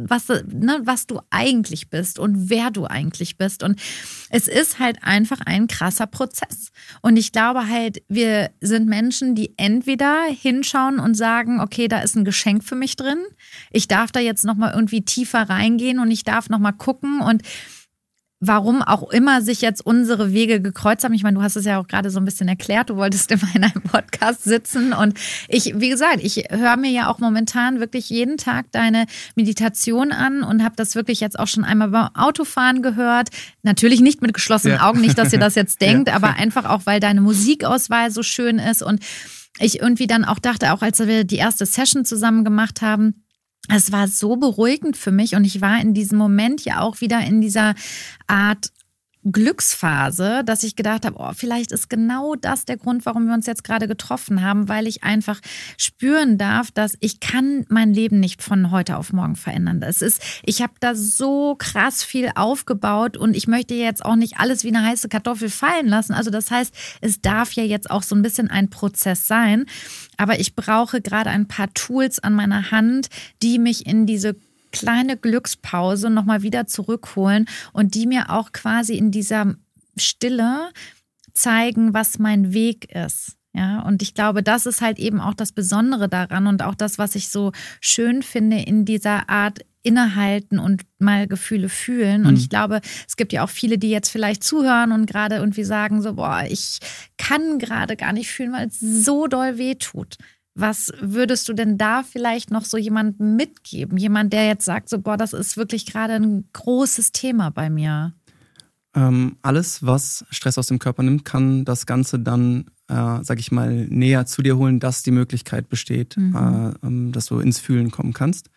du eigentlich bist und wer du eigentlich bist. Und es ist halt einfach ein krasser Prozess. Und ich glaube halt, wir sind Menschen, die entweder hinschauen und sagen, okay, da ist ein Geschenk für mich drin. Ich darf da jetzt nochmal irgendwie tiefer reingehen und ich darf nochmal gucken und warum auch immer sich jetzt unsere Wege gekreuzt haben. Ich meine, du hast es ja auch gerade so ein bisschen erklärt. Du wolltest immer in einem Podcast sitzen. Und wie gesagt, ich höre mir ja auch momentan wirklich jeden Tag deine Meditation an und habe das wirklich jetzt auch schon einmal beim Autofahren gehört. Natürlich nicht mit geschlossenen Augen, nicht, dass ihr das jetzt denkt, aber einfach auch, weil deine Musikauswahl so schön ist. Und ich irgendwie dann auch dachte, auch als wir die erste Session zusammen gemacht haben, es war so beruhigend für mich und ich war in diesem Moment ja auch wieder in dieser Art Glücksphase, dass ich gedacht habe, vielleicht ist genau das der Grund, warum wir uns jetzt gerade getroffen haben, weil ich einfach spüren darf, dass ich kann mein Leben nicht von heute auf morgen verändern. Ich habe da so krass viel aufgebaut und ich möchte jetzt auch nicht alles wie eine heiße Kartoffel fallen lassen. Also das heißt, es darf ja jetzt auch so ein bisschen ein Prozess sein, aber ich brauche gerade ein paar Tools an meiner Hand, die mich in diese kleine Glückspause nochmal wieder zurückholen und die mir auch quasi in dieser Stille zeigen, was mein Weg ist. Ja, und ich glaube, das ist halt eben auch das Besondere daran und auch das, was ich so schön finde in dieser Art innehalten und mal Gefühle fühlen. Und ich glaube, es gibt ja auch viele, die jetzt vielleicht zuhören und gerade irgendwie sagen so, ich kann gerade gar nicht fühlen, weil es so doll weh tut. Was würdest du denn da vielleicht noch so jemandem mitgeben? Jemand, der jetzt sagt, so, das ist wirklich gerade ein großes Thema bei mir. Alles, was Stress aus dem Körper nimmt, kann das Ganze dann, sag ich mal, näher zu dir holen, dass die Möglichkeit besteht, dass du ins Fühlen kommen kannst.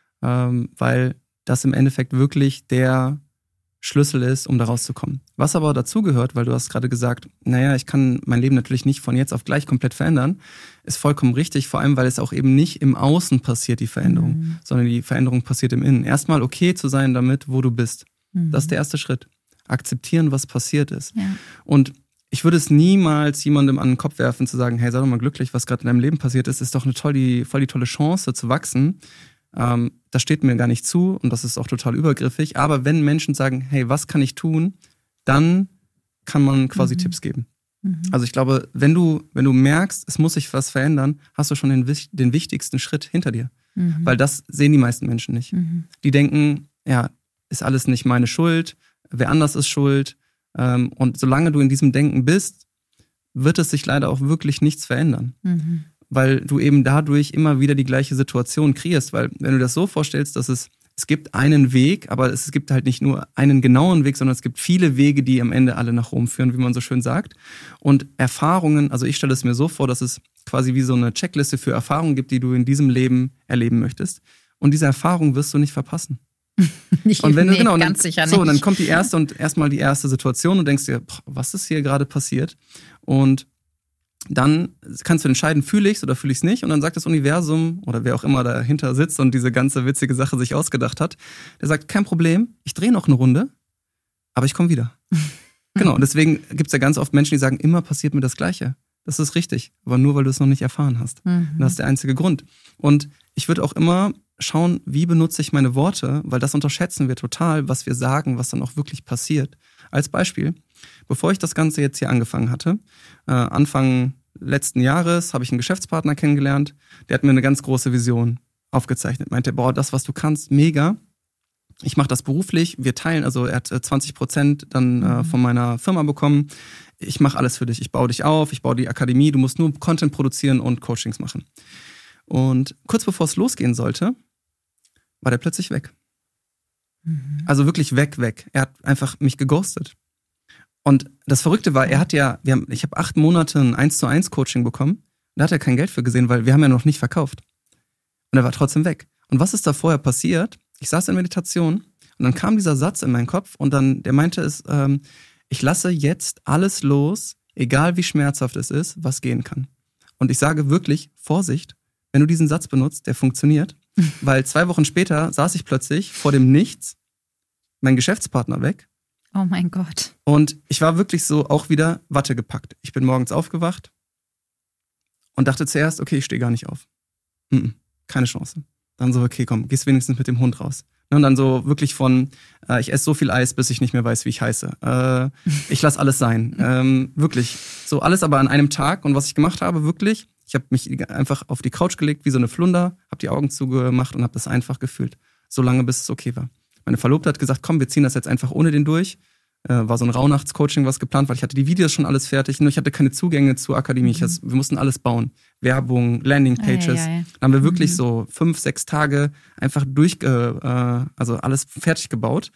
Weil das im Endeffekt wirklich der Schlüssel ist, um da rauszukommen. Was aber dazugehört, weil du hast gerade gesagt, ich kann mein Leben natürlich nicht von jetzt auf gleich komplett verändern, ist vollkommen richtig, vor allem, weil es auch eben nicht im Außen passiert, die Veränderung, sondern die Veränderung passiert im Innen. Erstmal okay zu sein damit, wo du bist. Das ist der erste Schritt. Akzeptieren, was passiert ist. Ja. Und ich würde es niemals jemandem an den Kopf werfen, zu sagen, hey, sei doch mal glücklich, was gerade in deinem Leben passiert ist doch voll die tolle Chance zu wachsen. Das steht mir gar nicht zu und das ist auch total übergriffig. Aber wenn Menschen sagen, hey, was kann ich tun, dann kann man quasi Tipps geben. Also ich glaube, wenn du merkst, es muss sich was verändern, hast du schon den wichtigsten Schritt hinter dir. Weil das sehen die meisten Menschen nicht. Die denken, ist alles nicht meine Schuld, wer anders ist schuld. Und solange du in diesem Denken bist, wird es sich leider auch wirklich nichts verändern. Weil du eben dadurch immer wieder die gleiche Situation kreierst. Weil wenn du das so vorstellst, dass es gibt einen Weg, aber es gibt halt nicht nur einen genauen Weg, sondern es gibt viele Wege, die am Ende alle nach Rom führen, wie man so schön sagt. Und Erfahrungen, also ich stelle es mir so vor, dass es quasi wie so eine Checkliste für Erfahrungen gibt, die du in diesem Leben erleben möchtest. Und diese Erfahrung wirst du nicht verpassen. Ganz sicher nicht. So, dann kommt die erste Situation und denkst dir, was ist hier gerade passiert? Und dann kannst du entscheiden, fühle ich es oder fühle ich es nicht? Und dann sagt das Universum oder wer auch immer dahinter sitzt und diese ganze witzige Sache sich ausgedacht hat, der sagt, kein Problem, ich drehe noch eine Runde, aber ich komme wieder. Genau, und deswegen gibt es ja ganz oft Menschen, die sagen, immer passiert mir das Gleiche. Das ist richtig, aber nur, weil du es noch nicht erfahren hast. Das ist der einzige Grund. Und ich würde auch immer schauen, wie benutze ich meine Worte, weil das unterschätzen wir total, was wir sagen, was dann auch wirklich passiert. Als Beispiel, bevor ich das Ganze jetzt hier angefangen hatte, Anfang letzten Jahres habe ich einen Geschäftspartner kennengelernt, der hat mir eine ganz große Vision aufgezeichnet. Meinte, das, was du kannst, mega. Ich mache das beruflich, wir teilen, also er hat 20% dann von meiner Firma bekommen. Ich mache alles für dich, ich baue dich auf, ich baue die Akademie, du musst nur Content produzieren und Coachings machen. Und kurz bevor es losgehen sollte, war der plötzlich weg. Also wirklich weg. Er hat einfach mich geghostet. Und das Verrückte war, ich habe 8 Monate ein 1:1 Coaching bekommen. Da hat er kein Geld für gesehen, weil wir haben ja noch nicht verkauft. Und er war trotzdem weg. Und was ist da vorher passiert? Ich saß in Meditation und dann kam dieser Satz in meinen Kopf und dann, der meinte es, ich lasse jetzt alles los, egal wie schmerzhaft es ist, was gehen kann. Und ich sage wirklich, Vorsicht, wenn du diesen Satz benutzt, der funktioniert, weil 2 Wochen später saß ich plötzlich vor dem Nichts, mein Geschäftspartner weg. Oh mein Gott. Und ich war wirklich so auch wieder Watte gepackt. Ich bin morgens aufgewacht und dachte zuerst, okay, ich stehe gar nicht auf. Keine Chance. Dann so, okay, komm, gehst wenigstens mit dem Hund raus. Und dann so wirklich von, ich esse so viel Eis, bis ich nicht mehr weiß, wie ich heiße. Ich lasse alles sein. Wirklich. So alles aber an einem Tag. Und was ich gemacht habe, wirklich, ich habe mich einfach auf die Couch gelegt, wie so eine Flunder, habe die Augen zugemacht und habe das einfach gefühlt. So lange, bis es okay war. Meine Verlobte hat gesagt, komm, wir ziehen das jetzt einfach ohne den durch. War so ein Rauhnachtscoaching, was geplant, weil ich hatte die Videos schon alles fertig, nur ich hatte keine Zugänge zur Akademie. Wir mussten alles bauen. Werbung, Landingpages. Dann haben wir wirklich so 5-6 Tage einfach also alles fertig gebaut.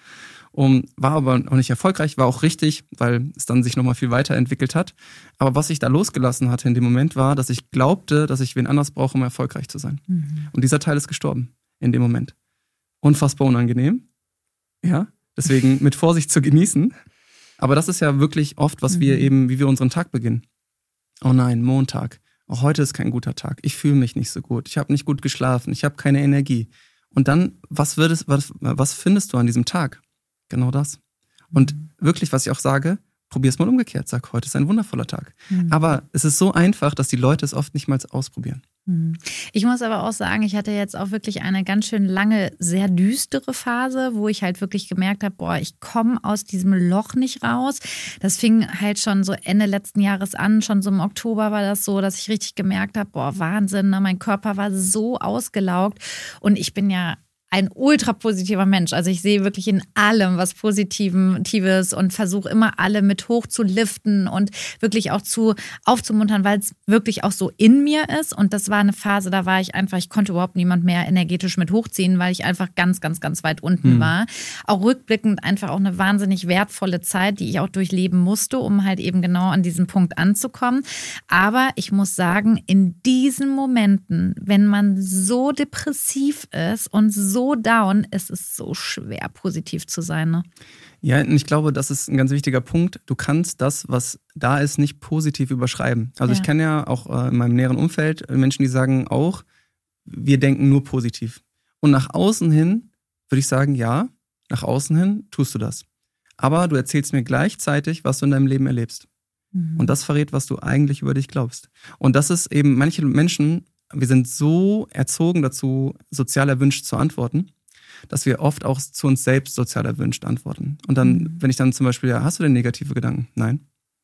War aber auch nicht erfolgreich, war auch richtig, weil es dann sich nochmal viel weiterentwickelt hat. Aber was ich da losgelassen hatte in dem Moment war, dass ich glaubte, dass ich wen anders brauche, um erfolgreich zu sein. Und dieser Teil ist gestorben in dem Moment. Unfassbar unangenehm. Ja. Deswegen mit Vorsicht zu genießen. Aber das ist ja wirklich oft, was wir eben, wie wir unseren Tag beginnen. Oh nein, Montag. Auch heute ist kein guter Tag. Ich fühle mich nicht so gut. Ich habe nicht gut geschlafen. Ich habe keine Energie. Und dann, was findest du an diesem Tag? Genau das. Und wirklich, was ich auch sage, probier es mal umgekehrt. Sag, heute ist ein wundervoller Tag. Aber es ist so einfach, dass die Leute es oft nicht mal ausprobieren. Ich muss aber auch sagen, ich hatte jetzt auch wirklich eine ganz schön lange, sehr düstere Phase, wo ich halt wirklich gemerkt habe, ich komme aus diesem Loch nicht raus. Das fing halt schon so Ende letzten Jahres an, schon so im Oktober war das so, dass ich richtig gemerkt habe, Wahnsinn, ne? Mein Körper war so ausgelaugt und ich bin ja ein ultra positiver Mensch. Also ich sehe wirklich in allem was Positives und versuche immer alle mit hoch zu liften und wirklich auch aufzumuntern, weil es wirklich auch so in mir ist. Und das war eine Phase, da war ich einfach, ich konnte überhaupt niemand mehr energetisch mit hochziehen, weil ich einfach ganz, ganz, ganz weit unten war. Auch rückblickend einfach auch eine wahnsinnig wertvolle Zeit, die ich auch durchleben musste, um halt eben genau an diesen Punkt anzukommen. Aber ich muss sagen, in diesen Momenten, wenn man so depressiv ist und so down, ist es so schwer, positiv zu sein. Ne? Ja, und ich glaube, das ist ein ganz wichtiger Punkt. Du kannst das, was da ist, nicht positiv überschreiben. Also ich kenne ja auch in meinem näheren Umfeld Menschen, die sagen auch, wir denken nur positiv. Und nach außen hin würde ich sagen, ja, nach außen hin tust du das. Aber du erzählst mir gleichzeitig, was du in deinem Leben erlebst. Und das verrät, was du eigentlich über dich glaubst. Und das ist eben, manche Menschen, wir sind so erzogen dazu, sozial erwünscht zu antworten, dass wir oft auch zu uns selbst sozial erwünscht antworten. Und dann, wenn ich dann zum Beispiel, hast du denn negative Gedanken? Nein.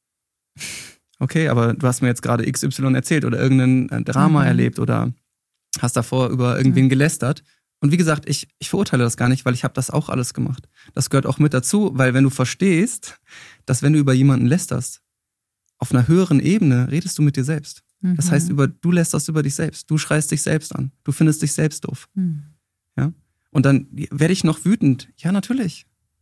Okay, aber du hast mir jetzt gerade XY erzählt oder irgendein Drama erlebt oder hast davor über irgendwen gelästert. Und wie gesagt, ich verurteile das gar nicht, weil ich habe das auch alles gemacht. Das gehört auch mit dazu, weil wenn du verstehst, dass wenn du über jemanden lästerst, auf einer höheren Ebene redest du mit dir selbst. Das heißt, du lästerst über dich selbst. Du schreist dich selbst an. Du findest dich selbst doof. Ja? Und dann werde ich noch wütend. Ja, natürlich.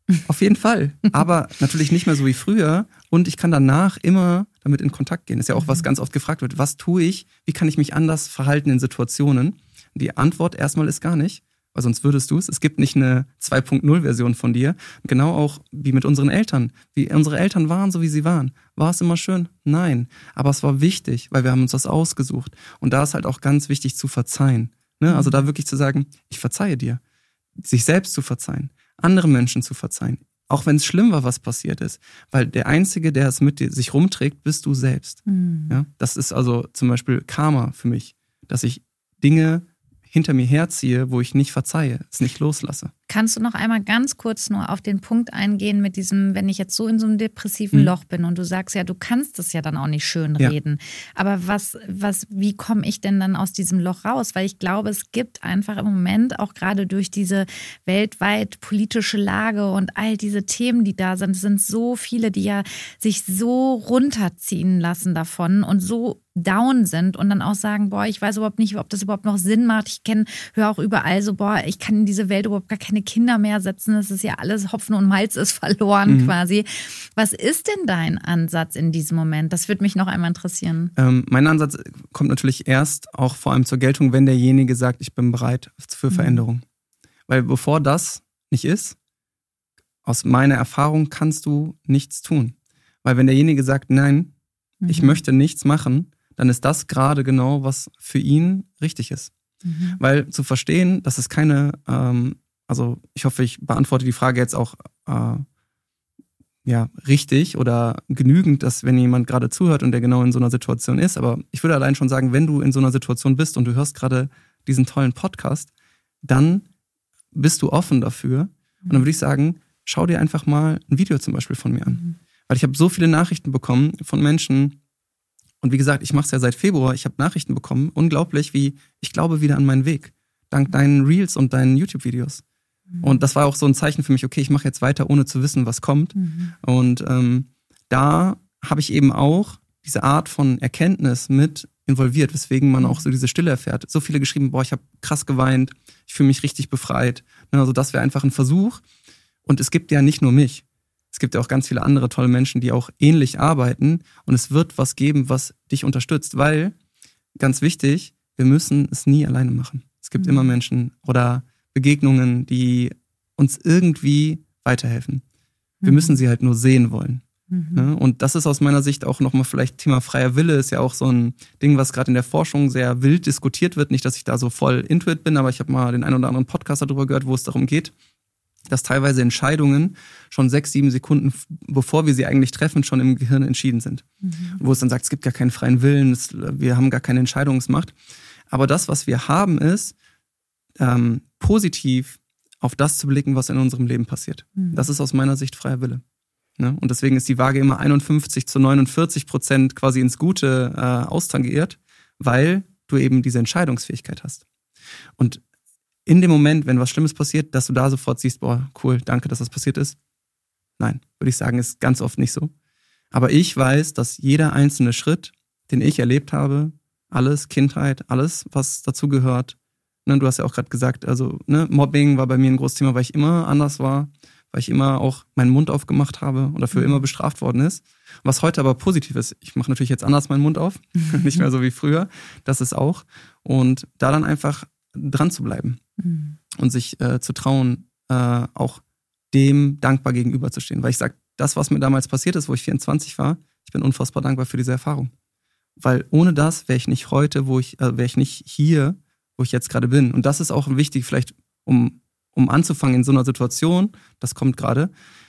Auf jeden Fall. Aber natürlich nicht mehr so wie früher. Und ich kann danach immer damit in Kontakt gehen. Das ist ja auch, was ganz oft gefragt wird. Was tue ich? Wie kann ich mich anders verhalten in Situationen? Die Antwort erstmal ist gar nicht, weil sonst würdest du es. Es gibt nicht eine 2.0-Version von dir. Genau auch wie mit unseren Eltern. Wie unsere Eltern waren, so wie sie waren. War es immer schön? Nein. Aber es war wichtig, weil wir haben uns das ausgesucht. Und da ist halt auch ganz wichtig zu verzeihen. Ne? Also da wirklich zu sagen, ich verzeihe dir. Sich selbst zu verzeihen. Andere Menschen zu verzeihen. Auch wenn es schlimm war, was passiert ist. Weil der Einzige, der es mit dir sich rumträgt, bist du selbst. Ja? Das ist also zum Beispiel Karma für mich. Dass ich Dinge hinter mir herziehe, wo ich nicht verzeihe, es nicht loslasse. Kannst du noch einmal ganz kurz nur auf den Punkt eingehen mit diesem, wenn ich jetzt so in so einem depressiven Loch bin und du sagst ja, du kannst es ja dann auch nicht schön reden. Aber wie komme ich denn dann aus diesem Loch raus? Weil ich glaube, es gibt einfach im Moment auch gerade durch diese weltweit politische Lage und all diese Themen, die da sind, es sind so viele, die ja sich so runterziehen lassen davon und so down sind und dann auch sagen, boah, ich weiß überhaupt nicht, ob das überhaupt noch Sinn macht. Höre auch überall so, boah, ich kann in diese Welt überhaupt gar keine Kinder mehr setzen. Das ist ja alles Hopfen und Malz ist verloren quasi. Was ist denn dein Ansatz in diesem Moment? Das würde mich noch einmal interessieren. Mein Ansatz kommt natürlich erst auch vor allem zur Geltung, wenn derjenige sagt, ich bin bereit für Veränderung. Weil bevor das nicht ist, aus meiner Erfahrung kannst du nichts tun. Weil wenn derjenige sagt, nein, ich möchte nichts machen, dann ist das gerade genau, was für ihn richtig ist. Weil zu verstehen, dass es keine, also ich hoffe, ich beantworte die Frage jetzt auch richtig oder genügend, dass wenn jemand gerade zuhört und der genau in so einer Situation ist, aber ich würde allein schon sagen, wenn du in so einer Situation bist und du hörst gerade diesen tollen Podcast, dann bist du offen dafür. Und dann würde ich sagen, schau dir einfach mal ein Video zum Beispiel von mir an. Weil ich habe so viele Nachrichten bekommen von Menschen. Und wie gesagt, ich mache es ja seit Februar. Ich habe Nachrichten bekommen. Unglaublich, wie ich glaube wieder an meinen Weg. Dank deinen Reels und deinen YouTube-Videos. Und das war auch so ein Zeichen für mich, okay, ich mache jetzt weiter, ohne zu wissen, was kommt. Und da habe ich eben auch diese Art von Erkenntnis mit involviert, weswegen man auch so diese Stille erfährt. So viele geschrieben, boah, ich habe krass geweint, ich fühle mich richtig befreit. Also das wäre einfach ein Versuch. Und es gibt ja nicht nur mich. Es gibt ja auch ganz viele andere tolle Menschen, die auch ähnlich arbeiten. Und es wird was geben, was dich unterstützt. Weil, ganz wichtig, wir müssen es nie alleine machen. Es gibt immer Menschen oder Begegnungen, die uns irgendwie weiterhelfen. Wir müssen sie halt nur sehen wollen. Ne? Und das ist aus meiner Sicht auch nochmal vielleicht Thema freier Wille. Ist ja auch so ein Ding, was gerade in der Forschung sehr wild diskutiert wird. Nicht, dass ich da so voll into it bin, aber ich habe mal den einen oder anderen Podcast darüber gehört, wo es darum geht, dass teilweise Entscheidungen schon 6-7 Sekunden, bevor wir sie eigentlich treffen, schon im Gehirn entschieden sind. Wo es dann sagt, es gibt gar keinen freien Willen, wir haben gar keine Entscheidungsmacht. Aber das, was wir haben, ist, positiv auf das zu blicken, was in unserem Leben passiert. Das ist aus meiner Sicht freier Wille. Ne? Und deswegen ist die Waage immer 51-49% quasi ins Gute austangiert, weil du eben diese Entscheidungsfähigkeit hast. Und in dem Moment, wenn was Schlimmes passiert, dass du da sofort siehst, boah, cool, danke, dass das passiert ist. Nein, würde ich sagen, ist ganz oft nicht so. Aber ich weiß, dass jeder einzelne Schritt, den ich erlebt habe, alles, Kindheit, alles, was dazu gehört, ne, du hast ja auch gerade gesagt, also Mobbing war bei mir ein großes Thema, weil ich immer anders war, weil ich immer auch meinen Mund aufgemacht habe und dafür immer bestraft worden ist. Was heute aber positiv ist, ich mache natürlich jetzt anders meinen Mund auf, nicht mehr so wie früher, das ist auch. Und da dann einfach dran zu bleiben und sich zu trauen, auch dem dankbar gegenüberzustehen. Weil ich sage, das, was mir damals passiert ist, wo ich 24 war, ich bin unfassbar dankbar für diese Erfahrung. Weil ohne das wäre ich nicht heute, wäre ich nicht hier, wo ich jetzt gerade bin. Und das ist auch wichtig, vielleicht um anzufangen in so einer Situation, das kommt gerade,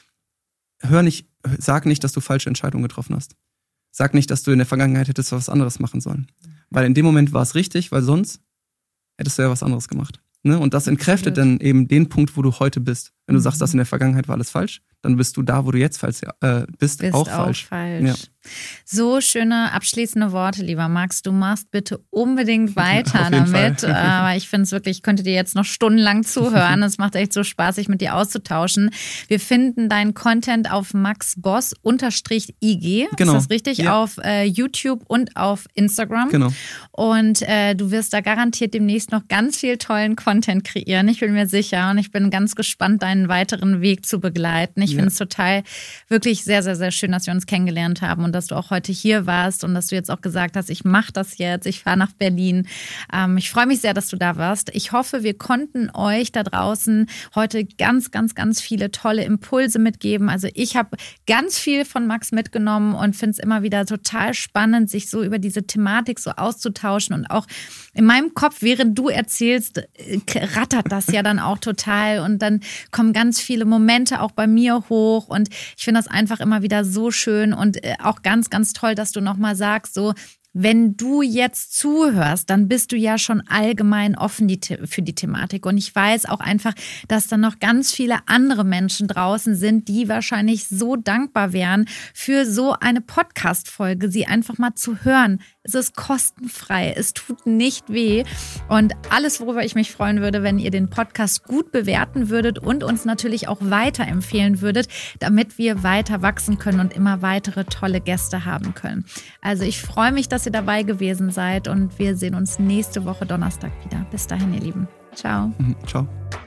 sag nicht, dass du falsche Entscheidungen getroffen hast. Sag nicht, dass du in der Vergangenheit hättest was anderes machen sollen. Weil in dem Moment war es richtig, weil sonst hättest du ja was anderes gemacht. Ne? Und das entkräftet dann eben den Punkt, wo du heute bist. Wenn du sagst, dass in der Vergangenheit war alles falsch, dann bist du da, wo du jetzt bist auch falsch. Ja. So schöne abschließende Worte, lieber Max. Du machst bitte unbedingt weiter damit. Aber ich finde es wirklich, ich könnte dir jetzt noch stundenlang zuhören. Es macht echt so Spaß, sich mit dir auszutauschen. Wir finden deinen Content auf maxboss_ig. Genau. Ist das richtig? Ja. Auf YouTube und auf Instagram. Genau. Und du wirst da garantiert demnächst noch ganz viel tollen Content kreieren. Ich bin mir sicher und ich bin ganz gespannt, deinen weiteren Weg zu begleiten. Ich finde es total, wirklich sehr, sehr, sehr schön, dass wir uns kennengelernt haben und dass du auch heute hier warst und dass du jetzt auch gesagt hast, ich mache das jetzt, ich fahre nach Berlin. Ich freue mich sehr, dass du da warst. Ich hoffe, wir konnten euch da draußen heute ganz, ganz, ganz viele tolle Impulse mitgeben. Also ich habe ganz viel von Max mitgenommen und finde es immer wieder total spannend, sich so über diese Thematik so auszutauschen. Und auch in meinem Kopf, während du erzählst, rattert das ja dann auch total und dann kommen ganz viele Momente auch bei mir hoch und ich finde das einfach immer wieder so schön und auch ganz, ganz toll, dass du nochmal sagst, so, wenn du jetzt zuhörst, dann bist du ja schon allgemein offen für die Thematik. Und ich weiß auch einfach, dass da noch ganz viele andere Menschen draußen sind, die wahrscheinlich so dankbar wären für so eine Podcast-Folge, sie einfach mal zu hören. Es ist kostenfrei, es tut nicht weh. Und alles, worüber ich mich freuen würde, wenn ihr den Podcast gut bewerten würdet und uns natürlich auch weiterempfehlen würdet, damit wir weiter wachsen können und immer weitere tolle Gäste haben können. Also ich freue mich, dass ihr dabei gewesen seid und wir sehen uns nächste Woche Donnerstag wieder. Bis dahin, ihr Lieben. Ciao. Ciao.